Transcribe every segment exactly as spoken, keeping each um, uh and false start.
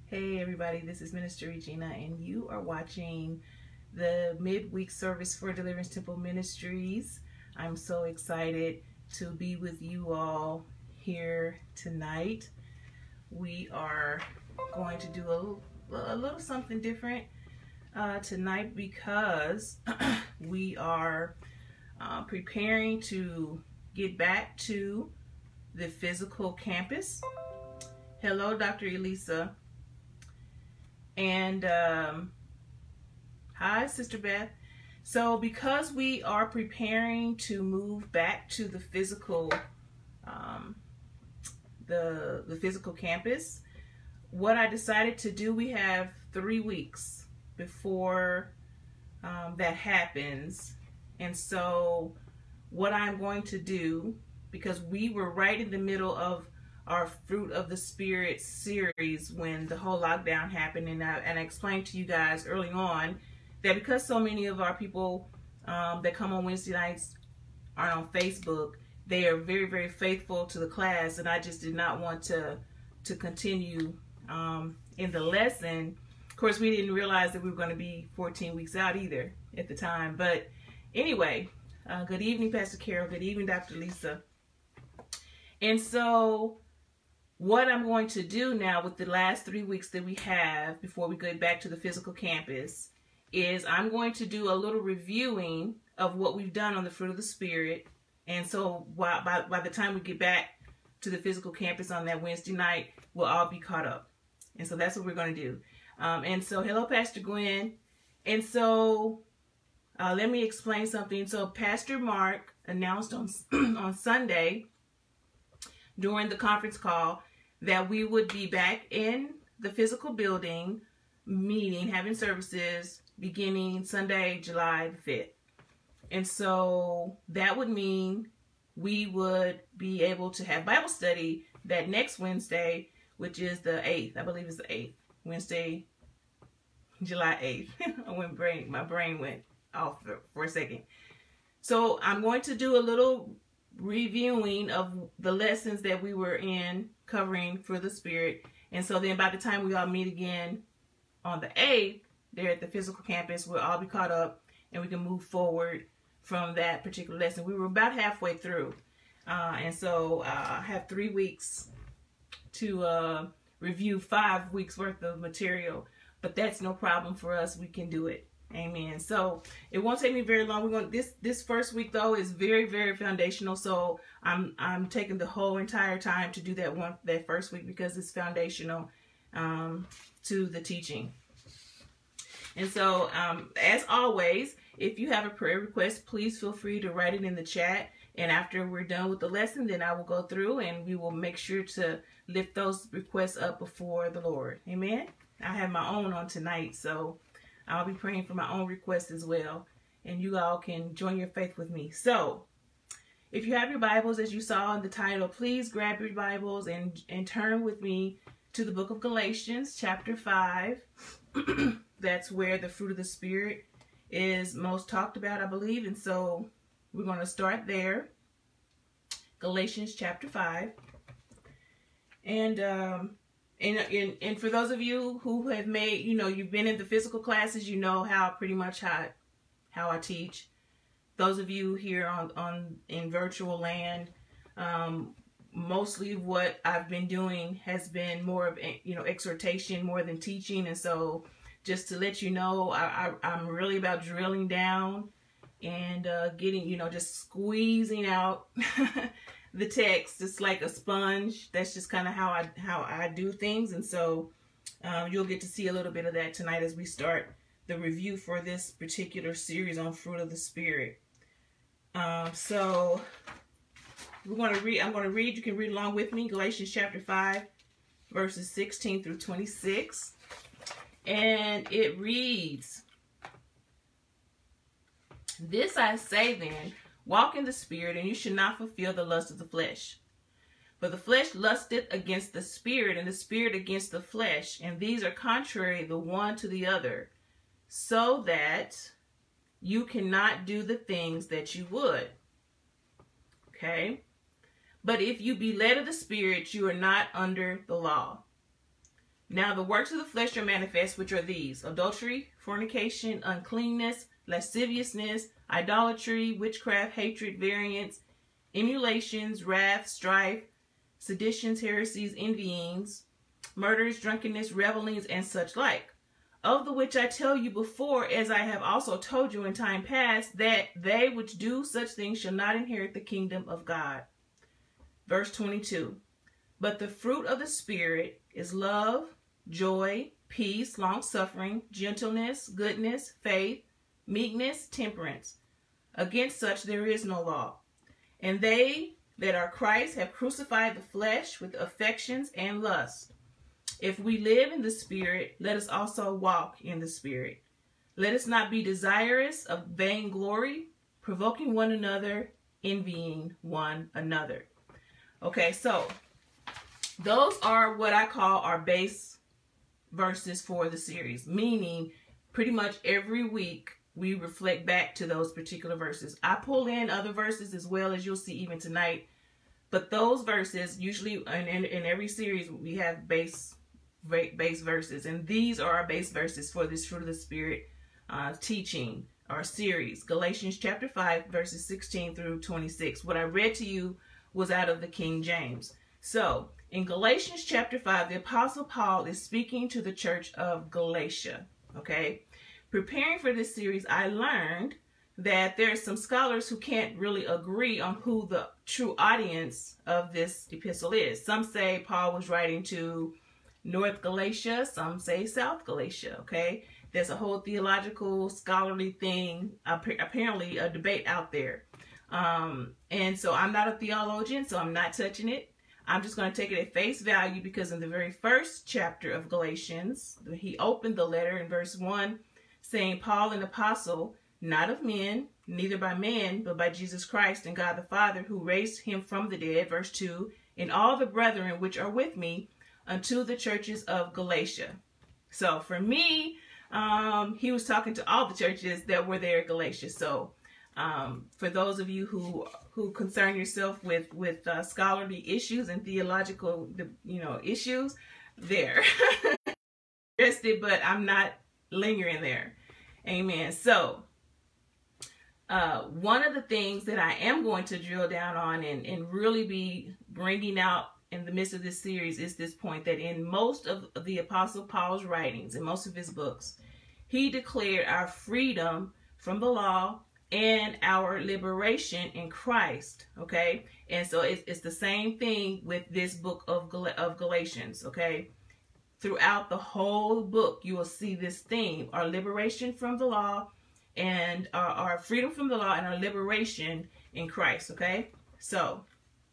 Hey everybody, this is Minister Regina and you are watching the midweek service for Deliverance Temple Ministries. I'm so excited to be with you all here tonight. We are going to do a, a little something different uh, tonight because we are uh, preparing to get back to the physical campus. Hello, Doctor Elisa. And um, hi, Sister Beth. So because we are preparing to move back to the physical, um, the the physical campus, what I decided to do, we have three weeks before um, that happens. And so what I'm going to do, because we were right in the middle of our Fruit of the Spirit series when the whole lockdown happened, and I, and I explained to you guys early on that because so many of our people um, that come on Wednesday nights are on Facebook, they are very, very faithful to the class, and I just did not want to to continue um, in the lesson. Of course, we didn't realize that we were going to be fourteen weeks out either at the time. But anyway, uh, good evening, Pastor Carol. Good evening, Doctor Lisa. And so what I'm going to do now with the last three weeks that we have before we go back to the physical campus is I'm going to do a little reviewing of what we've done on the Fruit of the Spirit. And so by, by, by the time we get back to the physical campus on that Wednesday night, we'll all be caught up. And so that's what we're going to do. Um, and so hello, Pastor Gwen. And so uh, let me explain something. So Pastor Mark announced on, on Sunday during the conference call that we would be back in the physical building, meeting, having services beginning Sunday, July the fifth. And so that would mean we would be able to have Bible study that next Wednesday, which is the eighth. I believe it's the eighth. Wednesday, July eighth. I went brain, my brain went off for, for a second. So I'm going to do a little reviewing of the lessons that we were in covering for the Spirit. And so then by the time we all meet again on the eighth, there at the physical campus, we'll all be caught up and we can move forward from that particular lesson. We were about halfway through. Uh, and so uh, I have three weeks to uh, review five weeks worth of material, but that's no problem for us. We can do it. Amen. So it won't take me very long. We're going this this first week though is very, very foundational. So I'm I'm taking the whole entire time to do that one that first week because it's foundational um, to the teaching. And so um, as always, if you have a prayer request, please feel free to write it in the chat. And after we're done with the lesson, then I will go through and we will make sure to lift those requests up before the Lord. Amen. I have my own on tonight, so I'll be praying for my own requests as well. And you all can join your faith with me. So if you have your Bibles, as you saw in the title, please grab your Bibles and, and turn with me to the book of Galatians, chapter five. That's where the fruit of the Spirit is most talked about, I believe. And so we're going to start there. Galatians chapter five. And, um, And, and and for those of you who have made, you know, you've been in the physical classes, you know how pretty much how, how I teach. Those of you here on, on in virtual land, um, mostly what I've been doing has been more of, you know, exhortation more than teaching. And so just to let you know, I, I, I'm really about drilling down and uh, getting, you know, just squeezing out the text. It's like a sponge. That's just kind of how I how I do things. And so um, you'll get to see a little bit of that tonight as we start the review for this particular series on Fruit of the Spirit. Um, so we're going to read. I'm going to read. You can read along with me. Galatians chapter five, verses sixteen through twenty-six. And it reads, "This I say then, walk in the Spirit, and you should not fulfill the lust of the flesh. For the flesh lusteth against the Spirit, and the Spirit against the flesh, and these are contrary the one to the other, so that you cannot do the things that you would." Okay? "But if you be led of the Spirit, you are not under the law. Now the works of the flesh are manifest, which are these: adultery, fornication, uncleanness, lasciviousness, idolatry, witchcraft, hatred, variance, emulations, wrath, strife, seditions, heresies, envyings, murders, drunkenness, revelings, and such like. Of the which I tell you before, as I have also told you in time past, that they which do such things shall not inherit the kingdom of God. Verse twenty-two. But the fruit of the Spirit is love, joy, peace, long-suffering, gentleness, goodness, faith, meekness, temperance. Against such there is no law. And they that are Christ have crucified the flesh with affections and lusts. If we live in the Spirit, let us also walk in the Spirit. Let us not be desirous of vainglory, provoking one another, envying one another. Okay, so those are what I call our base verses for the series, meaning pretty much every week we reflect back to those particular verses. I pull in other verses as well, as you'll see even tonight, but those verses, usually in, in, in every series, we have base base verses, and these are our base verses for this Fruit of the Spirit uh, teaching, our series. Galatians chapter five, verses sixteen through twenty-six. What I read to you was out of the King James. So, in Galatians chapter five, the Apostle Paul is speaking to the church of Galatia, okay? Preparing for this series, I learned that there are some scholars who can't really agree on who the true audience of this epistle is. Some say Paul was writing to North Galatia, some say South Galatia, okay? There's a whole theological, scholarly thing, apparently a debate out there. Um, and so I'm not a theologian, so I'm not touching it. I'm just going to take it at face value, because in the very first chapter of Galatians, he opened the letter in verse one saying, Paul, an apostle, not of men, neither by man, but by Jesus Christ and God the Father, who raised him from the dead, verse two, and all the brethren which are with me, unto the churches of Galatia. So for me, um, he was talking to all the churches that were there at Galatia. So um, for those of you who who concern yourself with with uh, scholarly issues and theological, you know, issues, there, interested, but I'm not lingering there. Amen. So uh, one of the things that I am going to drill down on and, and really be bringing out in the midst of this series is this point, that in most of the Apostle Paul's writings, in most of his books, he declared our freedom from the law and our liberation in Christ, okay? And so it's, it's the same thing with this book of, Gal- of Galatians, okay? Throughout the whole book, you will see this theme, our liberation from the law and our, our freedom from the law and our liberation in Christ, okay? So,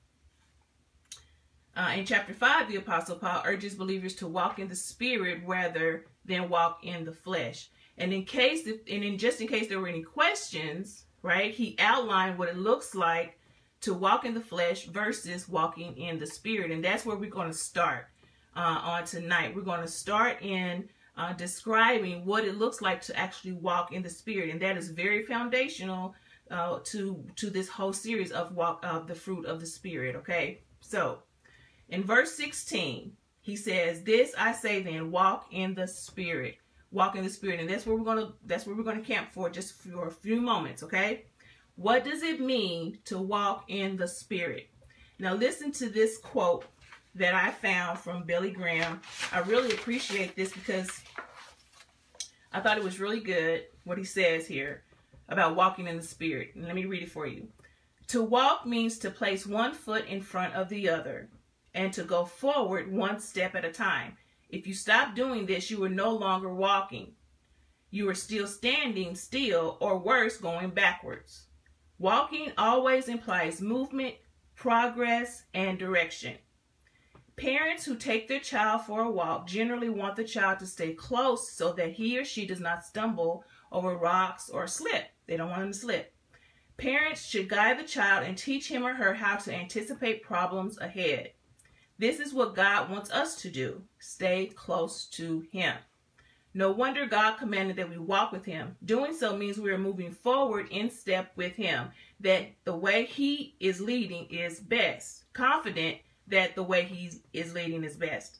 Uh, in chapter five, the Apostle Paul urges believers to walk in the Spirit rather than walk in the flesh. And in case, if, and in just in case there were any questions, right, he outlined what it looks like to walk in the flesh versus walking in the Spirit. And that's where we're going to start uh, on tonight. We're going to start in uh, describing what it looks like to actually walk in the Spirit. And that is very foundational uh, to, to this whole series of walk of the fruit of the Spirit, okay? So, in verse sixteen, he says, "This I say then, walk in the Spirit." Walk in the Spirit. And that's where we're going to that's where we're going to camp for just for a few moments, okay? What does it mean to walk in the Spirit? Now listen to this quote that I found from Billy Graham. I really appreciate this because I thought it was really good what he says here about walking in the Spirit. And let me read it for you. To walk means to place one foot in front of the other, and to go forward one step at a time. If you stop doing this, you are no longer walking. You are still standing still, or worse, going backwards. Walking always implies movement, progress, and direction. Parents who take their child for a walk generally want the child to stay close so that he or she does not stumble over rocks or slip. They don't want him to slip. Parents should guide the child and teach him or her how to anticipate problems ahead. This is what God wants us to do. Stay close to him. No wonder God commanded that we walk with him. Doing so means we are moving forward in step with him, that the way he is leading is best. Confident that the way he is leading is best.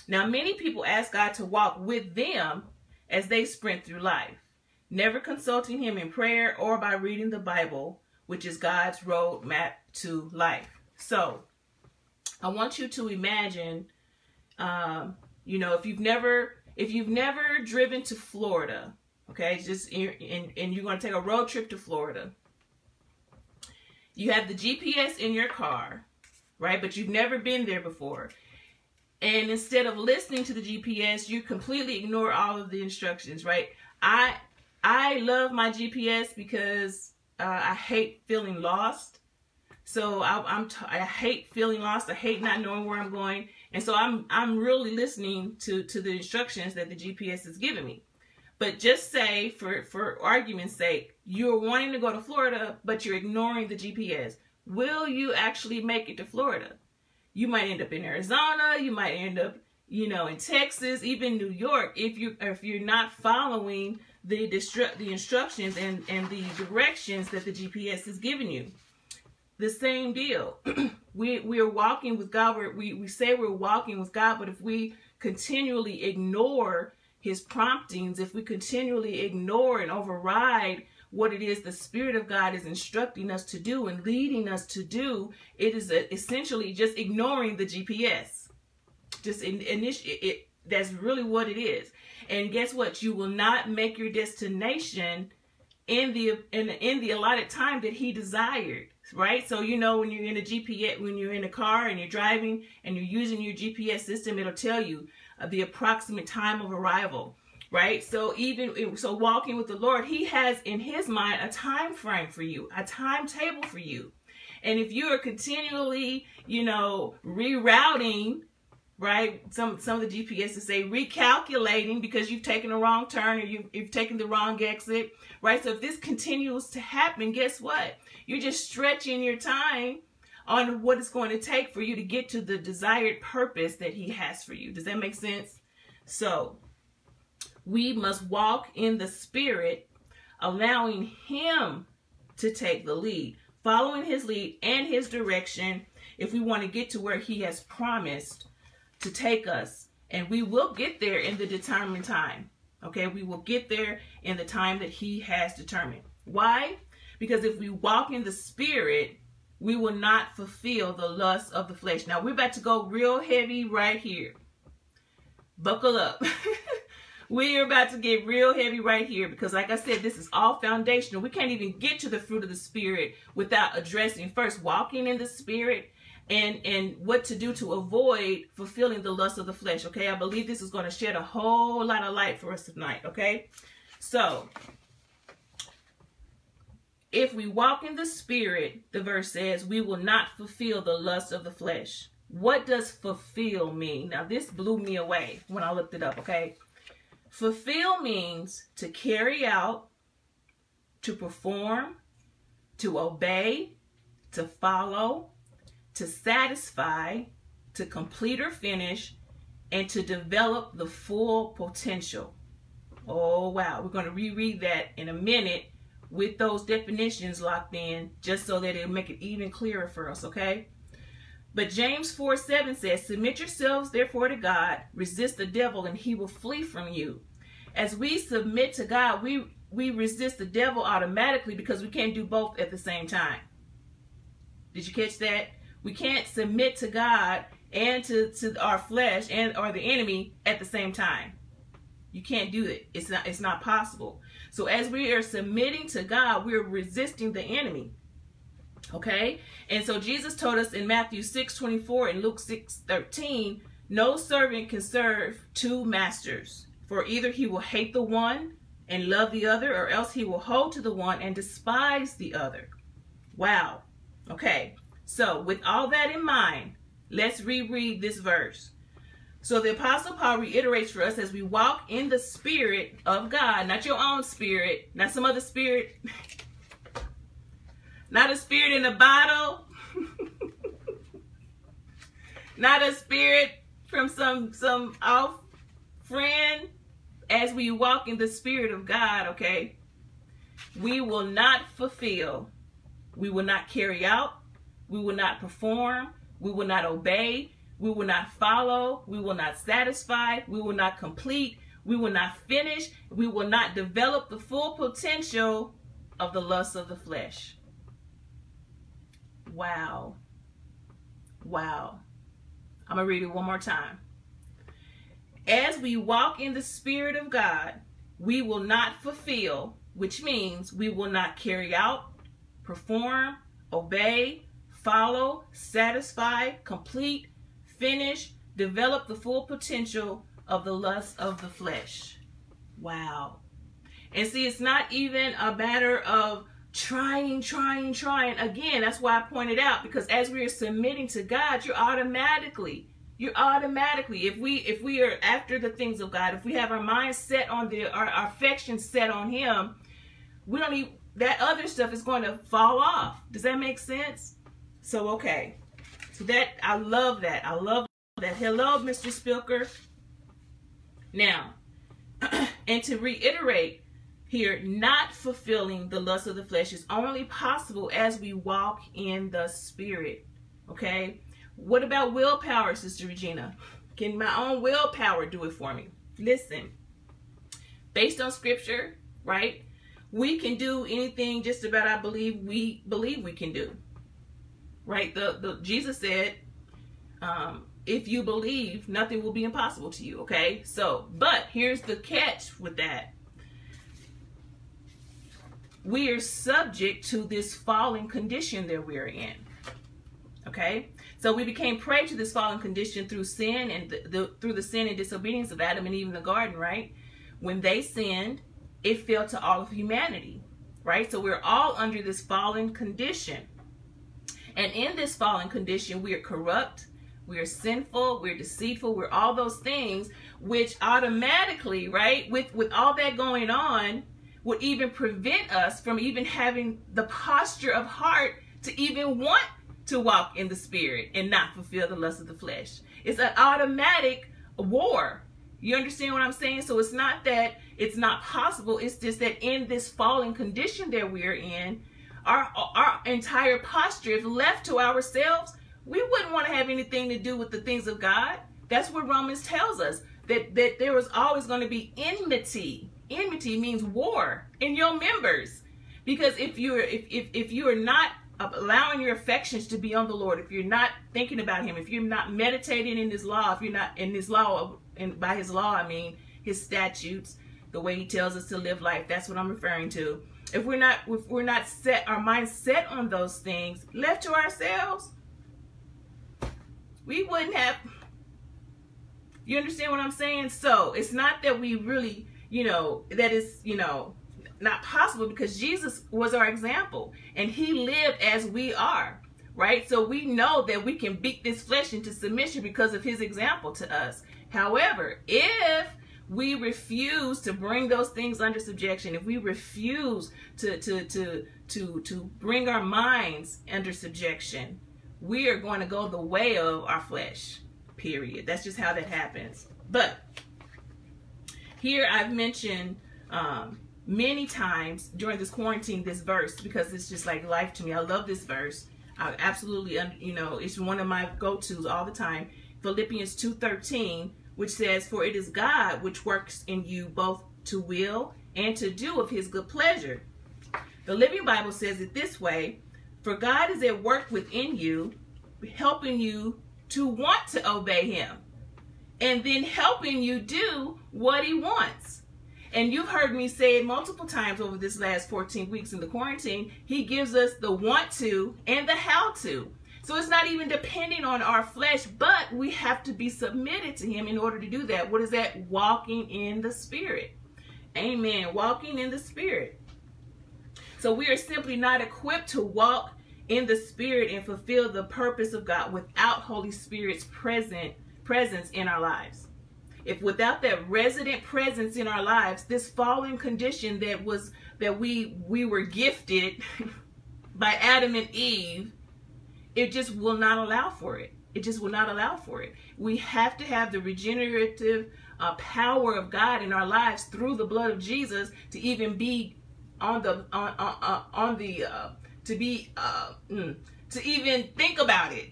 Now, many people ask God to walk with them as they sprint through life, never consulting him in prayer or by reading the Bible, which is God's roadmap to life. So, I want you to imagine, um, you know, if you've never, if you've never driven to Florida, okay, just and, and you're going to take a road trip to Florida. You have the G P S in your car, right? But you've never been there before. And instead of listening to the G P S, you completely ignore all of the instructions, right? I I love my G P S because uh, I hate feeling lost. So I, I'm t- I hate feeling lost. I hate not knowing where I'm going, and so I'm I'm really listening to to the instructions that the G P S is giving me. But just say, for for argument's sake, you're wanting to go to Florida, but you're ignoring the G P S. Will you actually make it to Florida? You might end up in Arizona. You might end up, you know, in Texas, even New York, if you if you're not following the distru- the instructions and and the directions that the G P S is giving you. The same deal. we we are walking with God. We're, we we say we're walking with God, but if we continually ignore his promptings, if we continually ignore and override what it is the Spirit of God is instructing us to do and leading us to do, it is a, essentially just ignoring the G P S. Just in, in it, it, that's really what it is. And guess what? You will not make your destination in the in, in the allotted time that he desired. Right? So, you know, when you're in a G P S, when you're in a car and you're driving and you're using your G P S system, it'll tell you uh, the approximate time of arrival. Right? So even so, walking with the Lord, he has in his mind a time frame for you, a timetable for you. And if you are continually, you know, rerouting, right? Some some of the G P S say recalculating because you've taken the wrong turn or you, you've taken the wrong exit, right? So if this continues to happen, guess what? You're just stretching your time on what it's going to take for you to get to the desired purpose that he has for you. Does that make sense? So we must walk in the Spirit, allowing him to take the lead, following his lead and his direction if we want to get to where he has promised to take us. And we will get there in the determined time. Okay, we will get there in the time that he has determined. Why? Because if we walk in the Spirit, we will not fulfill the lust of the flesh. Now, we're about to go real heavy right here. Buckle up. We're about to get real heavy right here because, like I said, this is all foundational. We can't even get to the fruit of the Spirit without addressing first walking in the Spirit and, and what to do to avoid fulfilling the lust of the flesh. Okay, I believe this is going to shed a whole lot of light for us tonight. Okay, so if we walk in the Spirit, the verse says, we will not fulfill the lust of the flesh. What does fulfill mean? Now, this blew me away when I looked it up, okay? Fulfill means to carry out, to perform, to obey, to follow, to satisfy, to complete or finish, and to develop the full potential. Oh, wow. We're going to reread that in a minute with those definitions locked in, just so that it'll make it even clearer for us, okay? But James four seven says, submit yourselves therefore to God, resist the devil, and he will flee from you. As we submit to God, we, we resist the devil automatically because we can't do both at the same time. Did you catch that? We can't submit to God and to, to our flesh and or the enemy at the same time. You can't do it. It's not, it's not possible. So as we are submitting to God, we're resisting the enemy. Okay? And so Jesus told us in Matthew six twenty-four and Luke six thirteen, no servant can serve two masters, for either he will hate the one and love the other, or else he will hold to the one and despise the other. Wow. Okay. So with all that in mind, let's reread this verse. So the Apostle Paul reiterates for us as we walk in the Spirit of God, not your own spirit, not some other spirit, not a spirit in a bottle, not a spirit from some, some off friend. As we walk in the Spirit of God, okay, we will not fulfill, we will not carry out, we will not perform, we will not obey, We will not follow. We will not satisfy. We will not complete. We will not finish. We will not develop the full potential of the lust of the flesh. Wow. Wow. I'm going to read it one more time. As we walk in the Spirit of God, we will not fulfill, which means we will not carry out, perform, obey, follow, satisfy, complete, finish, develop the full potential of the lust of the flesh. Wow. And see, it's not even a matter of trying, trying, trying. Again, that's why I pointed out, because as we are submitting to God, you're automatically, you're automatically, if we if we are after the things of God, if we have our minds set on the, our, our affections set on Him, we don't need, that other stuff is going to fall off. Does that make sense? So, okay. So that, I love that. I love that. Hello, Mister Spilker. Now, and to reiterate here, not fulfilling the lust of the flesh is only possible as we walk in the Spirit. Okay? What about willpower, Sister Regina? Can my own willpower do it for me? Listen, based on Scripture, right? We can do anything just about I believe we believe we can do. Right? The, the Jesus said, um, if you believe, nothing will be impossible to you. Okay? So, but here's the catch with that. We are subject to this fallen condition that we're in. Okay? So we became prey to this fallen condition through sin and the, the, through the sin and disobedience of Adam and Eve in the garden, right? When they sinned, it fell to all of humanity, right? So we're all under this fallen condition. And in this fallen condition, we are corrupt, we are sinful, we're deceitful, we're all those things, which automatically, right, with, with all that going on, would even prevent us from even having the posture of heart to even want to walk in the Spirit and not fulfill the lust of the flesh. It's an automatic war. You understand what I'm saying? So it's not that it's not possible. It's just that in this fallen condition that we're in, our, our entire posture, if left to ourselves, we wouldn't want to have anything to do with the things of God. That's what Romans tells us, that, that there was always going to be enmity. Enmity means war in your members. Because if you're if, if, if you are not allowing your affections to be on the Lord, if you're not thinking about Him, if you're not meditating in His law, if you're not in His law, and by His law I mean His statutes, the way He tells us to live life, that's what I'm referring to. If we're not, if we're not set, our minds set on those things, left to ourselves, we wouldn't have. You understand what I'm saying? So it's not that we really, you know, that is, you know, not possible, because Jesus was our example and He lived as we are, right? So we know that we can beat this flesh into submission because of His example to us. However, if we refuse to bring those things under subjection, if we refuse to to to to to bring our minds under subjection, we are going to go the way of our flesh, period. That's just how that happens. But here I've mentioned um many times during this quarantine this verse, because it's just like life to me. I love this verse. I absolutely, you know, it's one of my go-tos all the time. Philippians two thirteen, which says, "For it is God which works in you both to will and to do of His good pleasure." The Living Bible says it this way: "For God is at work within you, helping you to want to obey Him, and then helping you do what He wants." And you've heard me say it multiple times over this last fourteen weeks in the quarantine. He gives us the want to and the how to. So it's not even depending on our flesh, but we have to be submitted to Him in order to do that. What is that? Walking in the Spirit. Amen. Walking in the Spirit. So we are simply not equipped to walk in the Spirit and fulfill the purpose of God without Holy Spirit's present presence in our lives. If without that resident presence in our lives, this fallen condition that was that we we were gifted by Adam and Eve, it just will not allow for it. It just will not allow for it. We have to have the regenerative uh, power of God in our lives through the blood of Jesus to even be on the on on, on the uh, to be uh, mm, to even think about it.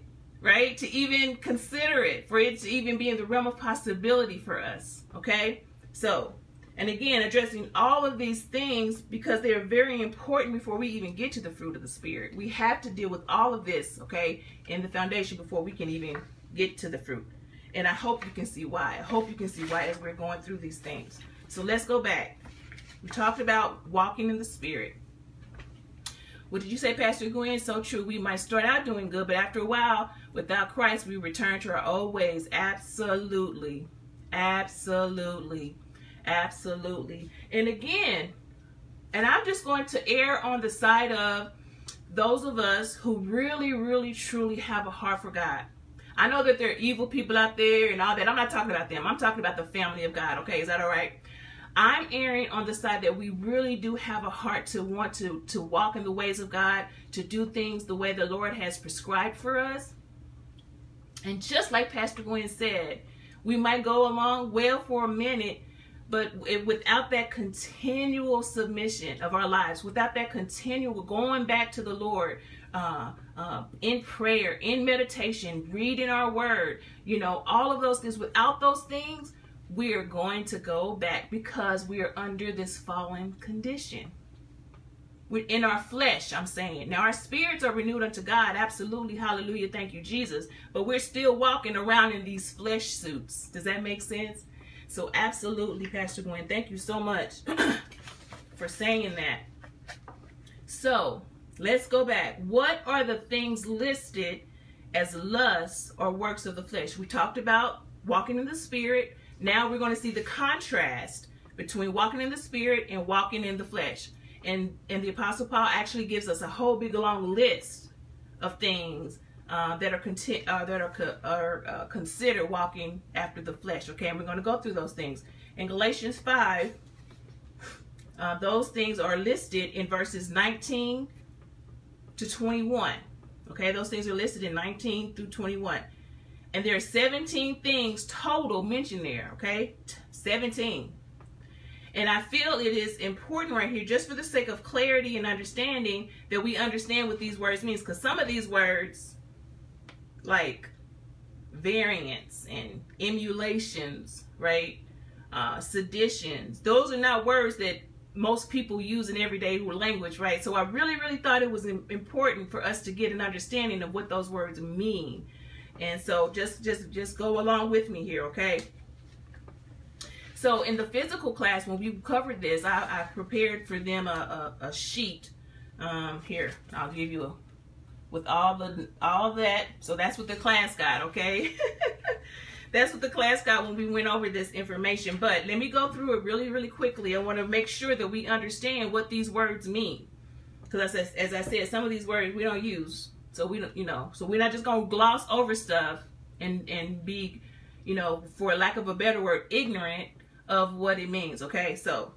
right? To even consider it, for it to even be in the realm of possibility for us, okay? So, and again, addressing all of these things because they are very important before we even get to the fruit of the Spirit. We have to deal with all of this, okay, in the foundation before we can even get to the fruit. And I hope you can see why. I hope you can see why as we're going through these things. So let's go back. We talked about walking in the Spirit. What did you say, Pastor Gwen? So true. We might start out doing good, but after a while, without Christ, we return to our old ways. Absolutely. Absolutely. Absolutely. And again, and I'm just going to err on the side of those of us who really, really, truly have a heart for God. I know that there are evil people out there and all that. I'm not talking about them. I'm talking about the family of God. Okay, is that all right? I'm erring on the side that we really do have a heart to want to, to walk in the ways of God, to do things the way the Lord has prescribed for us. And just like Pastor Gwen said, we might go along well for a minute, but if, without that continual submission of our lives, without that continual going back to the Lord, uh, uh, in prayer, in meditation, reading our word, you know, all of those things, without those things, we are going to go back because we are under this fallen condition. We're in our flesh, I'm saying. Now, our spirits are renewed unto God. Absolutely. Hallelujah. Thank you, Jesus. But we're still walking around in these flesh suits. Does that make sense? So absolutely, Pastor Gwen. Thank you so much for saying that. So let's go back. What are the things listed as lusts or works of the flesh? We talked about walking in the Spirit. Now we're going to see the contrast between walking in the Spirit and walking in the flesh. And, and the Apostle Paul actually gives us a whole big long list of things uh, that are conti- uh, that are, co- are uh, considered walking after the flesh. Okay, and we're going to go through those things. In Galatians five, uh, those things are listed in verses nineteen to twenty-one. Okay, those things are listed in nineteen through twenty-one. And there are seventeen things total mentioned there, okay? seventeen. And I feel it is important right here, just for the sake of clarity and understanding, that we understand what these words mean. Because some of these words, like variance and emulations, right? Uh, seditions, those are not words that most people use in everyday language, right? So I really, really thought it was important for us to get an understanding of what those words mean. And so just just just go along with me here, okay? So in the physical class, when we covered this, I, I prepared for them a, a, a sheet. Um, here, I'll give you a, with all the all that. So that's what the class got, okay? That's what the class got when we went over this information. But let me go through it really, really quickly. I want to make sure that we understand what these words mean. Because as, as I said, some of these words we don't use. So we don't, you know, so we're not just going to gloss over stuff and, and be, you know, for lack of a better word, ignorant of what it means. Okay. So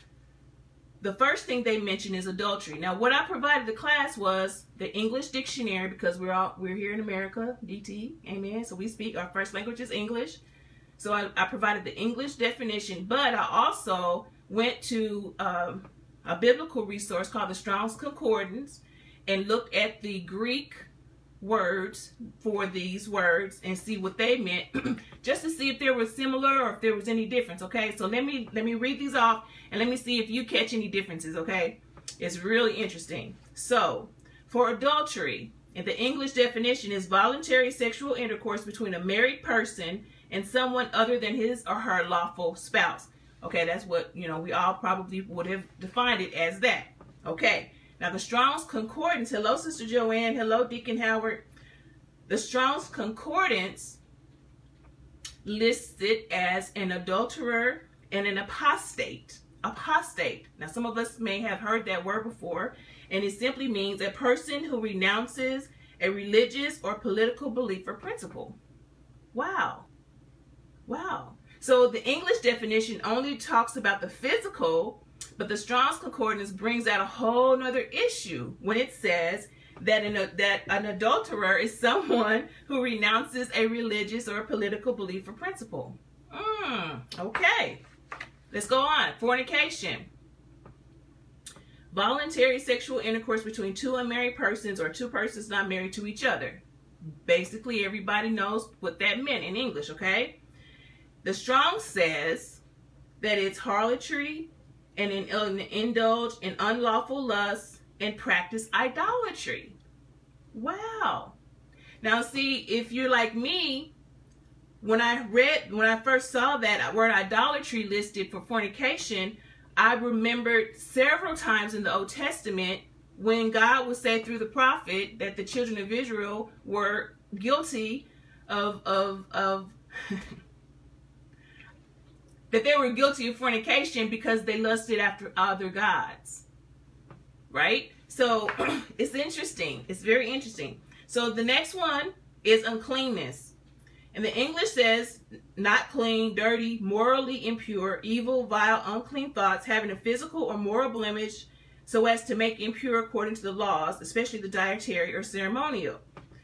the first thing they mention is adultery. Now, what I provided the class was the English dictionary, because we're all, we're here in America, D T, amen. So we speak, our first language is English. So I, I provided the English definition, but I also went to um, a biblical resource called the Strong's Concordance and look at the Greek words for these words and see what they meant, just to see if they were similar or if there was any difference. Okay, so let me let me read these off and let me see if you catch any differences. Okay, it's really interesting. So for adultery, in the English definition, is voluntary sexual intercourse between a married person and someone other than his or her lawful spouse. Okay, that's what, you know, we all probably would have defined it as that. Okay. Now, the Strong's Concordance, hello, Sister Joanne, hello, Deacon Howard. The Strong's Concordance lists it as an adulterer and an apostate. Apostate. Now, some of us may have heard that word before, and it simply means a person who renounces a religious or political belief or principle. Wow. Wow. So the English definition only talks about the physical, but the Strong's Concordance brings out a whole nother issue when it says that an, that an adulterer is someone who renounces a religious or a political belief or principle. Mm, okay, let's go on. Fornication. Voluntary sexual intercourse between two unmarried persons or two persons not married to each other. Basically, everybody knows what that meant in English, okay? The Strong's says that it's harlotry and in, uh, indulge in unlawful lusts and practice idolatry. Wow. Now, see, if you're like me, when I read, when I first saw that word idolatry listed for fornication, I remembered several times in the Old Testament when God would say through the prophet that the children of Israel were guilty of, of, of that they were guilty of fornication because they lusted after other gods. Right? So it's interesting. It's very interesting. So the next one is uncleanness. And the English says not clean, dirty, morally impure, evil, vile, unclean thoughts, having a physical or moral blemish so as to make impure according to the laws, especially the dietary or ceremonial.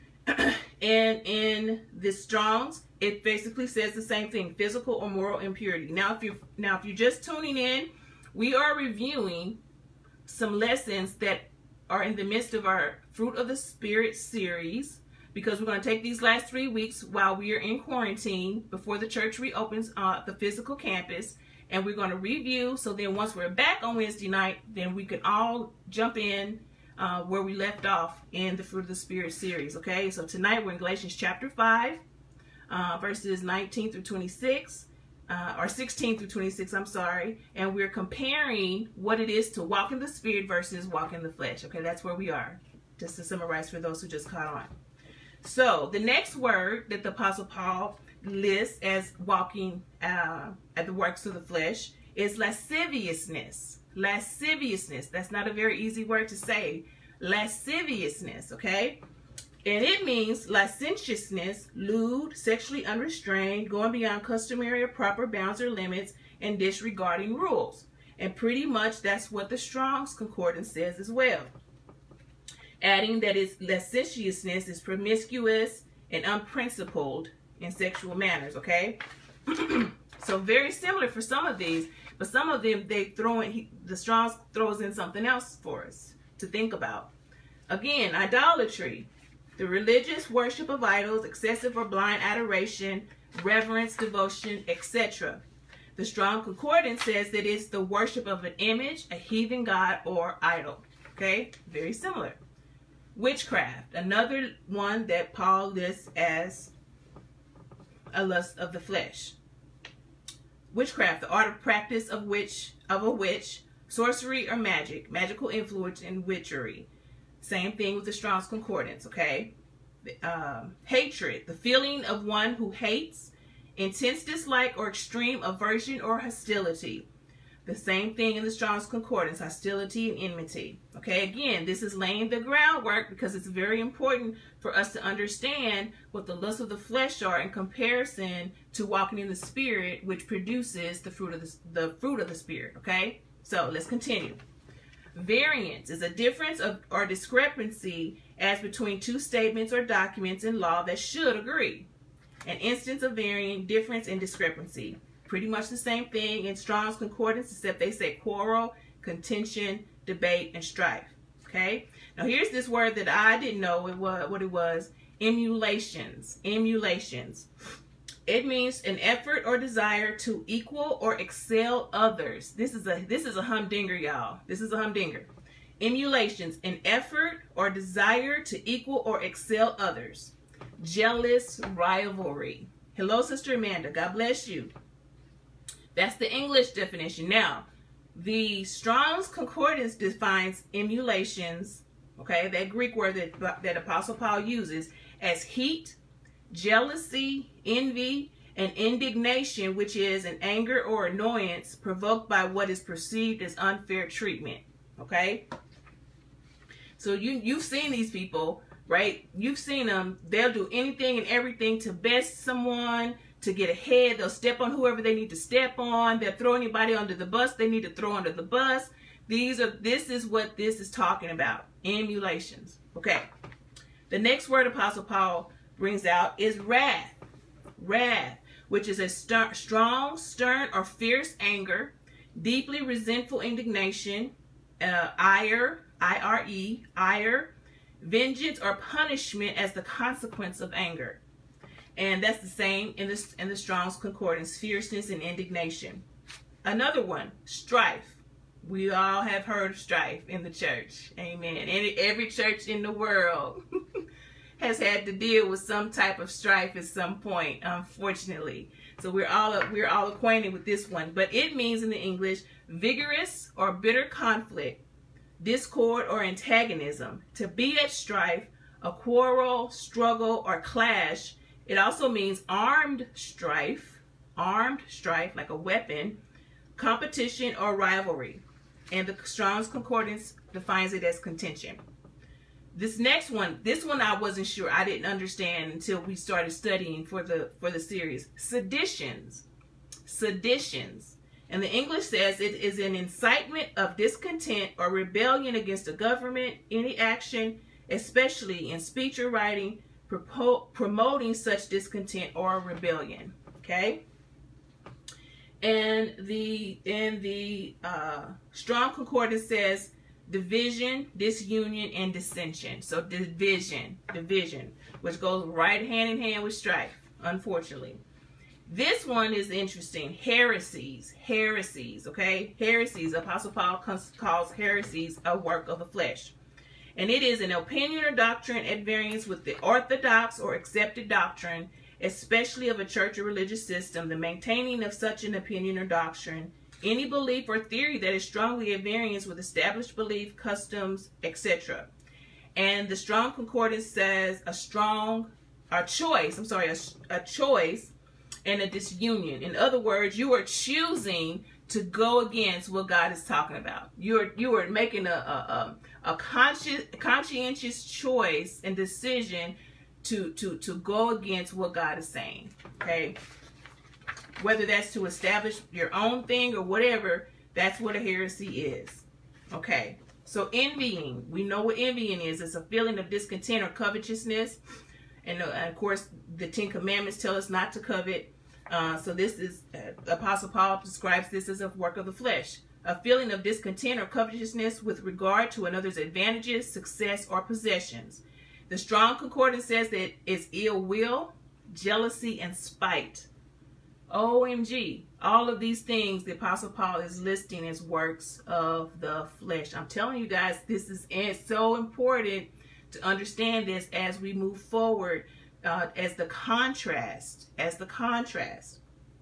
And in the Strong's, it basically says the same thing, physical or moral impurity. Now, if you now if you're just tuning in, we are reviewing some lessons that are in the midst of our Fruit of the Spirit series, because we're going to take these last three weeks while we are in quarantine before the church reopens uh, the physical campus, and we're going to review. So then once we're back on Wednesday night, then we can all jump in uh, where we left off in the Fruit of the Spirit series. Okay, so tonight we're in Galatians chapter five, uh, verses nineteen through twenty-six. Uh, or sixteen through twenty-six, I'm sorry, and we're comparing what it is to walk in the Spirit versus walk in the flesh. Okay, that's where we are, just to summarize for those who just caught on. So the next word that the Apostle Paul lists as walking uh, at the works of the flesh is lasciviousness. Lasciviousness. That's not a very easy word to say. Lasciviousness, okay? And it means licentiousness, lewd, sexually unrestrained, going beyond customary or proper bounds or limits, and disregarding rules. And pretty much that's what the Strong's Concordance says as well. Adding that its licentiousness is promiscuous and unprincipled in sexual manners, okay? So very similar for some of these, but some of them, they throw in, he, the Strong's throws in something else for us to think about. Again, idolatry. The religious worship of idols, excessive or blind adoration, reverence, devotion, et cetera. The Strong Concordance says that it's the worship of an image, a heathen god, or idol. Okay? Very similar. Witchcraft. Another one that Paul lists as a lust of the flesh. Witchcraft. The art of practice of witch, of a witch, sorcery or magic, magical influence and witchery. Same thing with the Strong's Concordance, okay? Um, hatred, the feeling of one who hates, intense dislike or extreme aversion or hostility. The same thing in the Strong's Concordance, hostility and enmity. Okay, again, this is laying the groundwork because it's very important for us to understand what the lusts of the flesh are in comparison to walking in the Spirit, which produces the fruit of the, the fruit of the Spirit, okay? So let's continue. Variance is a difference of or discrepancy as between two statements or documents in law that should agree. An instance of varying, difference, and discrepancy. Pretty much the same thing in Strong's Concordance, except they say quarrel, contention, debate, and strife. Okay? Now here's this word that I didn't know it was, what it was. Emulations. Emulations. It means an effort or desire to equal or excel others. This is a this is a humdinger, y'all. This is a humdinger. Emulations, an effort or desire to equal or excel others. Jealous rivalry. Hello, Sister Amanda. God bless you. That's the English definition. Now, the Strong's Concordance defines emulations, okay, that Greek word that, that Apostle Paul uses, as heat, jealousy, envy, and indignation, which is an anger or annoyance provoked by what is perceived as unfair treatment. Okay? So you, you've seen these people, right? You've seen them. They'll do anything and everything to best someone, to get ahead. They'll step on whoever they need to step on. They'll throw anybody under the bus they need to throw under the bus. These are, this is what this is talking about. Emulations. Okay. The next word Apostle Paul brings out is wrath. Wrath, which is a st- strong, stern, or fierce anger, deeply resentful indignation, uh, ire, I R E, ire, vengeance or punishment as the consequence of anger. And that's the same in the, in the Strong's Concordance, fierceness and indignation. Another one, strife. We all have heard of strife in the church. Amen. And every church in the world has had to deal with some type of strife at some point, unfortunately. So we're all we're all acquainted with this one. But it means in the English, vigorous or bitter conflict, discord or antagonism, to be at strife, a quarrel, struggle, or clash. It also means armed strife, armed strife like a weapon, competition or rivalry. And the Strong's Concordance defines it as contention. This next one, this one I wasn't sure. I didn't understand until we started studying for the for the series. Seditions. Seditions. And the English says it is an incitement of discontent or rebellion against a government, any action, especially in speech or writing, propo- promoting such discontent or rebellion. Okay? And the in the uh, Strong Concordance says division, disunion, and dissension. So division, division, which goes right hand in hand with strife, unfortunately. This one is interesting. Heresies, heresies, okay? Heresies, Apostle Paul calls heresies a work of the flesh. And it is an opinion or doctrine at variance with the orthodox or accepted doctrine, especially of a church or religious system, the maintaining of such an opinion or doctrine, any belief or theory that is strongly at variance with established belief, customs, et cetera. And the Strong Concordance says a strong, a choice, I'm sorry, a, a choice and a disunion. In other words, you are choosing to go against what God is talking about. You're you are making a a, a, a conscious, conscientious choice and decision to to to go against what God is saying. Okay, whether that's to establish your own thing or whatever, that's what a heresy is. Okay, so envying, we know what envying is. It's a feeling of discontent or covetousness, and, uh, and of course the Ten Commandments tell us not to covet. Uh, so this is, uh, Apostle Paul describes this as a work of the flesh. A feeling of discontent or covetousness with regard to another's advantages, success, or possessions. The Strong Concordance says that it's ill will, jealousy, and spite. O M G. All of these things the Apostle Paul is listing as works of the flesh. I'm telling you guys, this is it's so important to understand this as we move forward. Uh, as the contrast, as the contrast.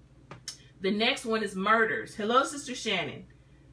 The next one is murders. Hello, Sister Shannon.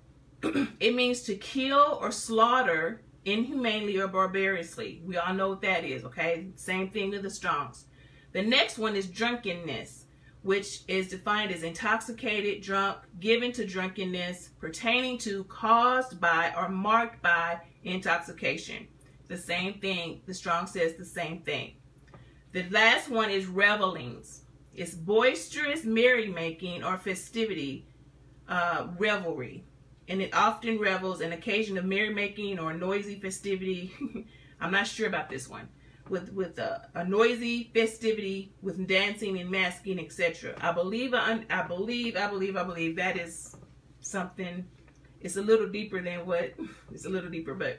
It means to kill or slaughter inhumanely or barbarously. We all know what that is, okay? Same thing to the Strongs. The next one is drunkenness, which is defined as intoxicated, drunk, given to drunkenness, pertaining to, caused by, or marked by intoxication. The same thing. The Strong says the same thing. The last one is revelings. It's boisterous merrymaking or festivity, uh, revelry. And it often revels an occasion of merrymaking or noisy festivity. I'm not sure about this one. With with a, a noisy festivity with dancing and masking, et cetera. I believe, I, I believe, I believe, I believe that is something. It's a little deeper than what. It's a little deeper, but.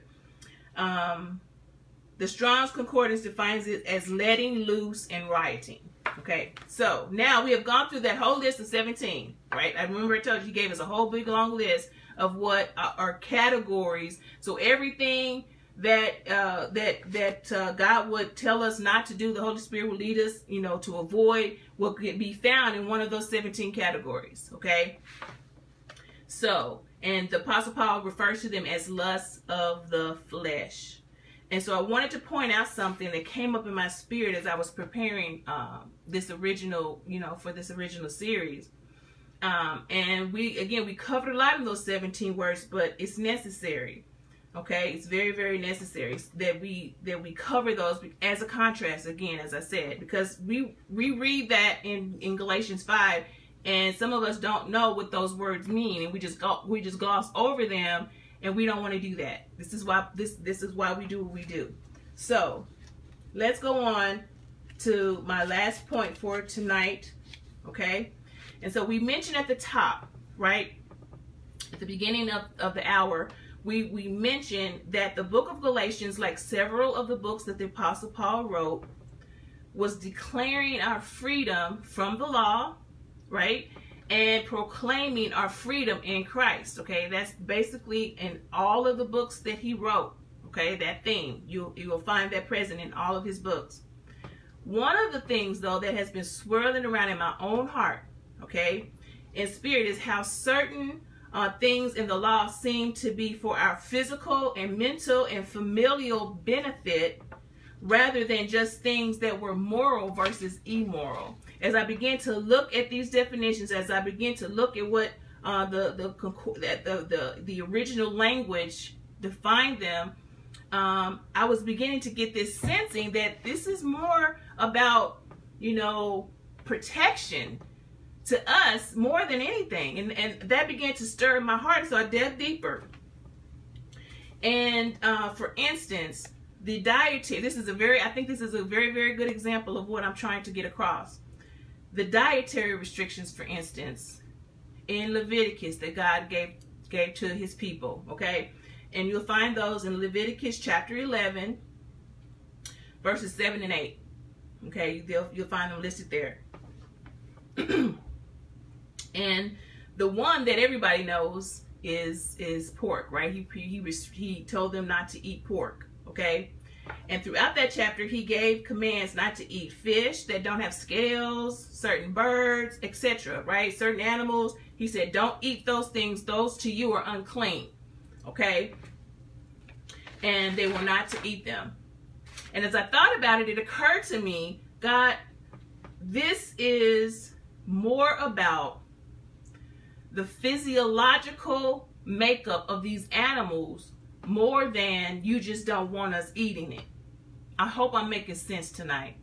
Um, The Strong's Concordance defines it as letting loose and rioting. Okay, so now we have gone through that whole list of seventeen, right? I remember I told you he gave us a whole big long list of what are categories. So everything that uh, that that uh, God would tell us not to do, the Holy Spirit will lead us, you know, to avoid, will be found in one of those seventeen categories. Okay, so and the Apostle Paul refers to them as lusts of the flesh. And so I wanted to point out something that came up in my spirit as I was preparing um, this original, you know, for this original series. Um, and we, again, we covered a lot of those seventeen words, but it's necessary. Okay, it's very, very necessary that we that we cover those as a contrast. Again, as I said, because we we read that in in Galatians five, and some of us don't know what those words mean, and we just go we just gloss over them. And we don't want to do that. This is why this this is why we do what we do. So let's go on to my last point for tonight. Okay? And so we mentioned at the top, right? At the beginning of, of the hour, we, we mentioned that the book of Galatians, like several of the books that the Apostle Paul wrote, was declaring our freedom from the law, right? And proclaiming our freedom in Christ, okay? That's basically in all of the books that he wrote, okay? That theme, you, you will find that present in all of his books. One of the things, though, that has been swirling around in my own heart, okay, in spirit, is how certain uh, things in the law seem to be for our physical and mental and familial benefit, rather than just things that were moral versus immoral. As I begin to look at these definitions, as I begin to look at what uh, the, the, the, the, the original language defined them, um, I was beginning to get this sensing that this is more about, you know, protection to us more than anything. And, and that began to stir in my heart, so I delved deeper. And uh, for instance, the dietary, this is a very, I think this is a very, very good example of what I'm trying to get across. The dietary restrictions, for instance, in Leviticus that God gave gave to his people, okay? And you'll find those in Leviticus chapter eleven, verses seven and eight. Okay, They'll, you'll find them listed there. And the one that everybody knows is is pork, right? He he he told them not to eat pork. Okay, and throughout that chapter, he gave commands not to eat fish that don't have scales, certain birds, et cetera. Right? Certain animals. He said, don't eat those things. Those to you are unclean. Okay, and they were not to eat them. And as I thought about it, it occurred to me, God, this is more about the physiological makeup of these animals more than you just don't want us eating it. I hope I'm making sense tonight.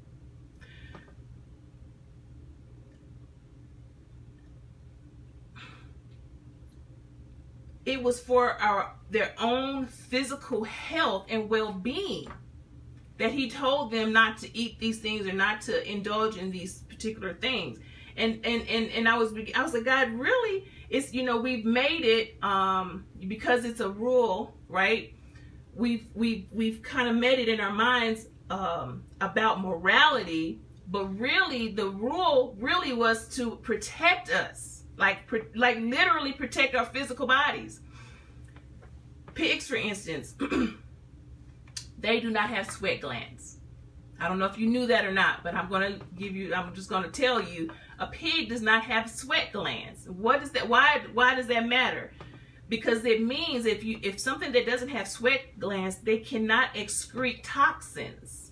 It was for our their own physical health and well-being that he told them not to eat these things or not to indulge in these particular things. And and and and I was I was like, God, really? It's, you know, we've made it um, because it's a rule, right? We've we've we've kind of made it in our minds um, about morality, but really the rule really was to protect us, like like literally protect our physical bodies. Pigs, for instance, they do not have sweat glands. I don't know if you knew that or not, but I'm going to give you. I'm just going to tell you. A pig does not have sweat glands. What is that? Why why does that matter? Because it means if you if something that doesn't have sweat glands, they cannot excrete toxins.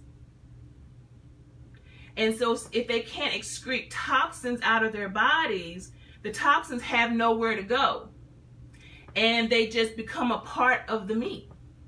And so if they can't excrete toxins out of their bodies, the toxins have nowhere to go. And they just become a part of the meat.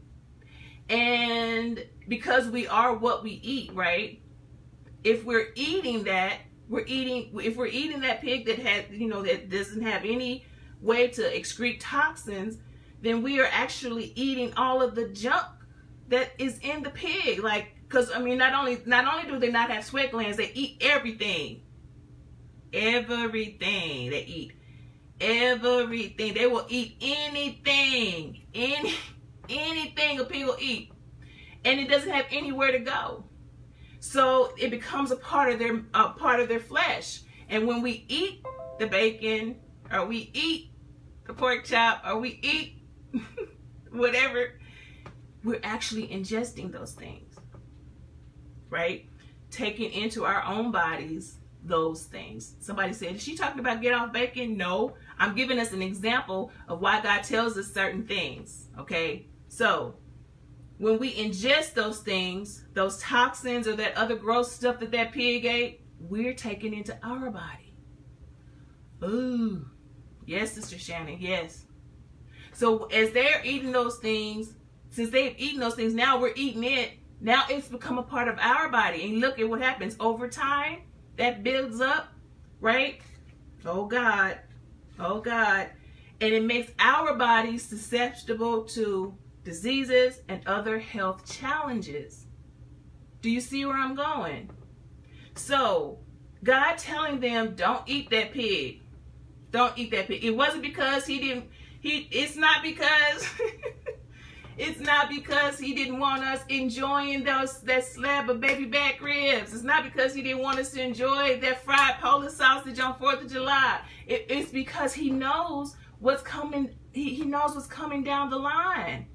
And because we are what we eat, right? If we're eating that, We're eating, if we're eating that pig that has, you know, that doesn't have any way to excrete toxins, then we are actually eating all of the junk that is in the pig. Like, because, I mean, not only, not only do they not have sweat glands, they eat everything. Everything they eat. Everything. They will eat anything. Any, anything a pig will eat. And it doesn't have anywhere to go. So it becomes a part of their uh, part of their flesh. And when we eat the bacon, or we eat the pork chop, or we eat whatever, we're actually ingesting those things, right? Taking into our own bodies those things. Somebody said, is she talking about get off bacon? No, I'm giving us an example of why God tells us certain things, okay? So when we ingest those things, those toxins or that other gross stuff that that pig ate, we're taking into our body. Ooh, yes, Sister Shannon, yes. So as they're eating those things, since they've eaten those things, now we're eating it. Now it's become a part of our body. And look at what happens over time. That builds up, right? Oh, God. Oh, God. And it makes our bodies susceptible to diseases and other health challenges. Do you see where I'm going? So, God telling them, don't eat that pig. Don't eat that pig. It wasn't because he didn't He, it's not because it's not because he didn't want us enjoying those that slab of baby back ribs. It's not because he didn't want us to enjoy that fried Polish sausage on fourth of July. It, it's because he knows what's coming. He, he knows what's coming down the line.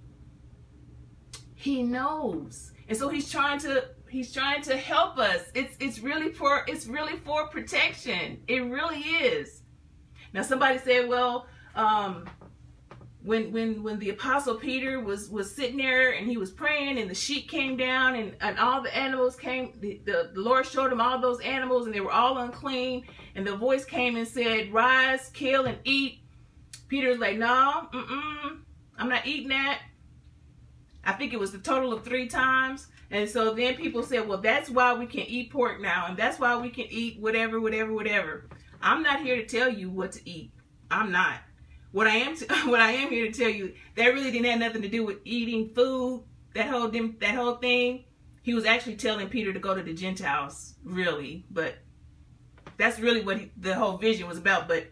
He knows. And so he's trying to he's trying to help us. It's it's really for it's really for protection. It really is. Now somebody said, well, um, when when when the Apostle Peter was was sitting there and he was praying and the sheet came down and, and all the animals came, the, the, the Lord showed him all those animals and they were all unclean, and the voice came and said, rise, kill, and eat. Peter was like, no, mm-mm, I'm not eating that. I think it was the total of three times. And so then people said, well, that's why we can eat pork now. And that's why we can eat whatever, whatever, whatever. I'm not here to tell you what to eat. I'm not. What I am to, what I am here to tell you, that really didn't have nothing to do with eating food, that whole, that whole thing. He was actually telling Peter to go to the Gentiles, really. But that's really what he, the whole vision was about. But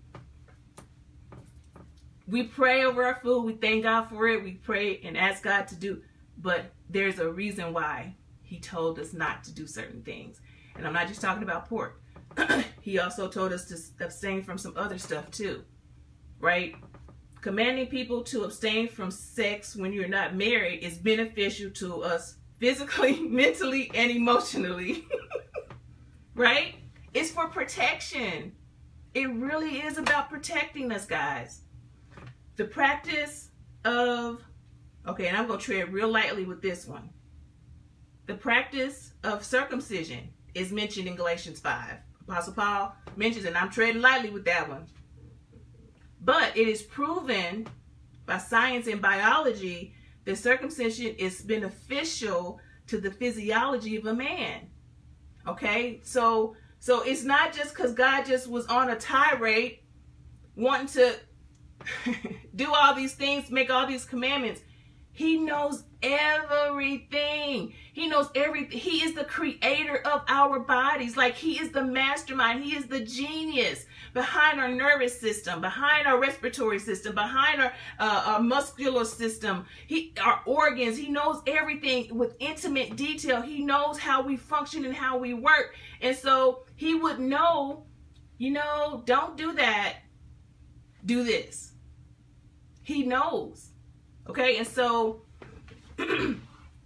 we pray over our food. We thank God for it. We pray and ask God to do. But there's a reason why he told us not to do certain things. And I'm not just talking about pork. He also told us to abstain from some other stuff too. Right? Commanding people to abstain from sex when you're not married is beneficial to us physically, mentally, and emotionally. Right? It's for protection. It really is about protecting us, guys. The practice of, okay, and I'm going to tread real lightly with this one. The practice of circumcision is mentioned in Galatians five. Apostle Paul mentions it, and I'm treading lightly with that one. But it is proven by science and biology that circumcision is beneficial to the physiology of a man. Okay? So, so it's not just because God just was on a tirade wanting to do all these things, make all these commandments. He knows everything. He knows everything. He is the creator of our bodies. Like, he is the mastermind. He is the genius behind our nervous system, behind our respiratory system, behind our, uh, our muscular system, he, our organs. He knows everything with intimate detail. He knows how we function and how we work. And so he would know, you know, don't do that. Do this. He knows. Okay, and so it,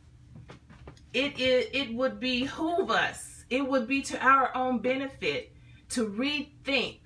it it would behoove us, it would be to our own benefit to rethink,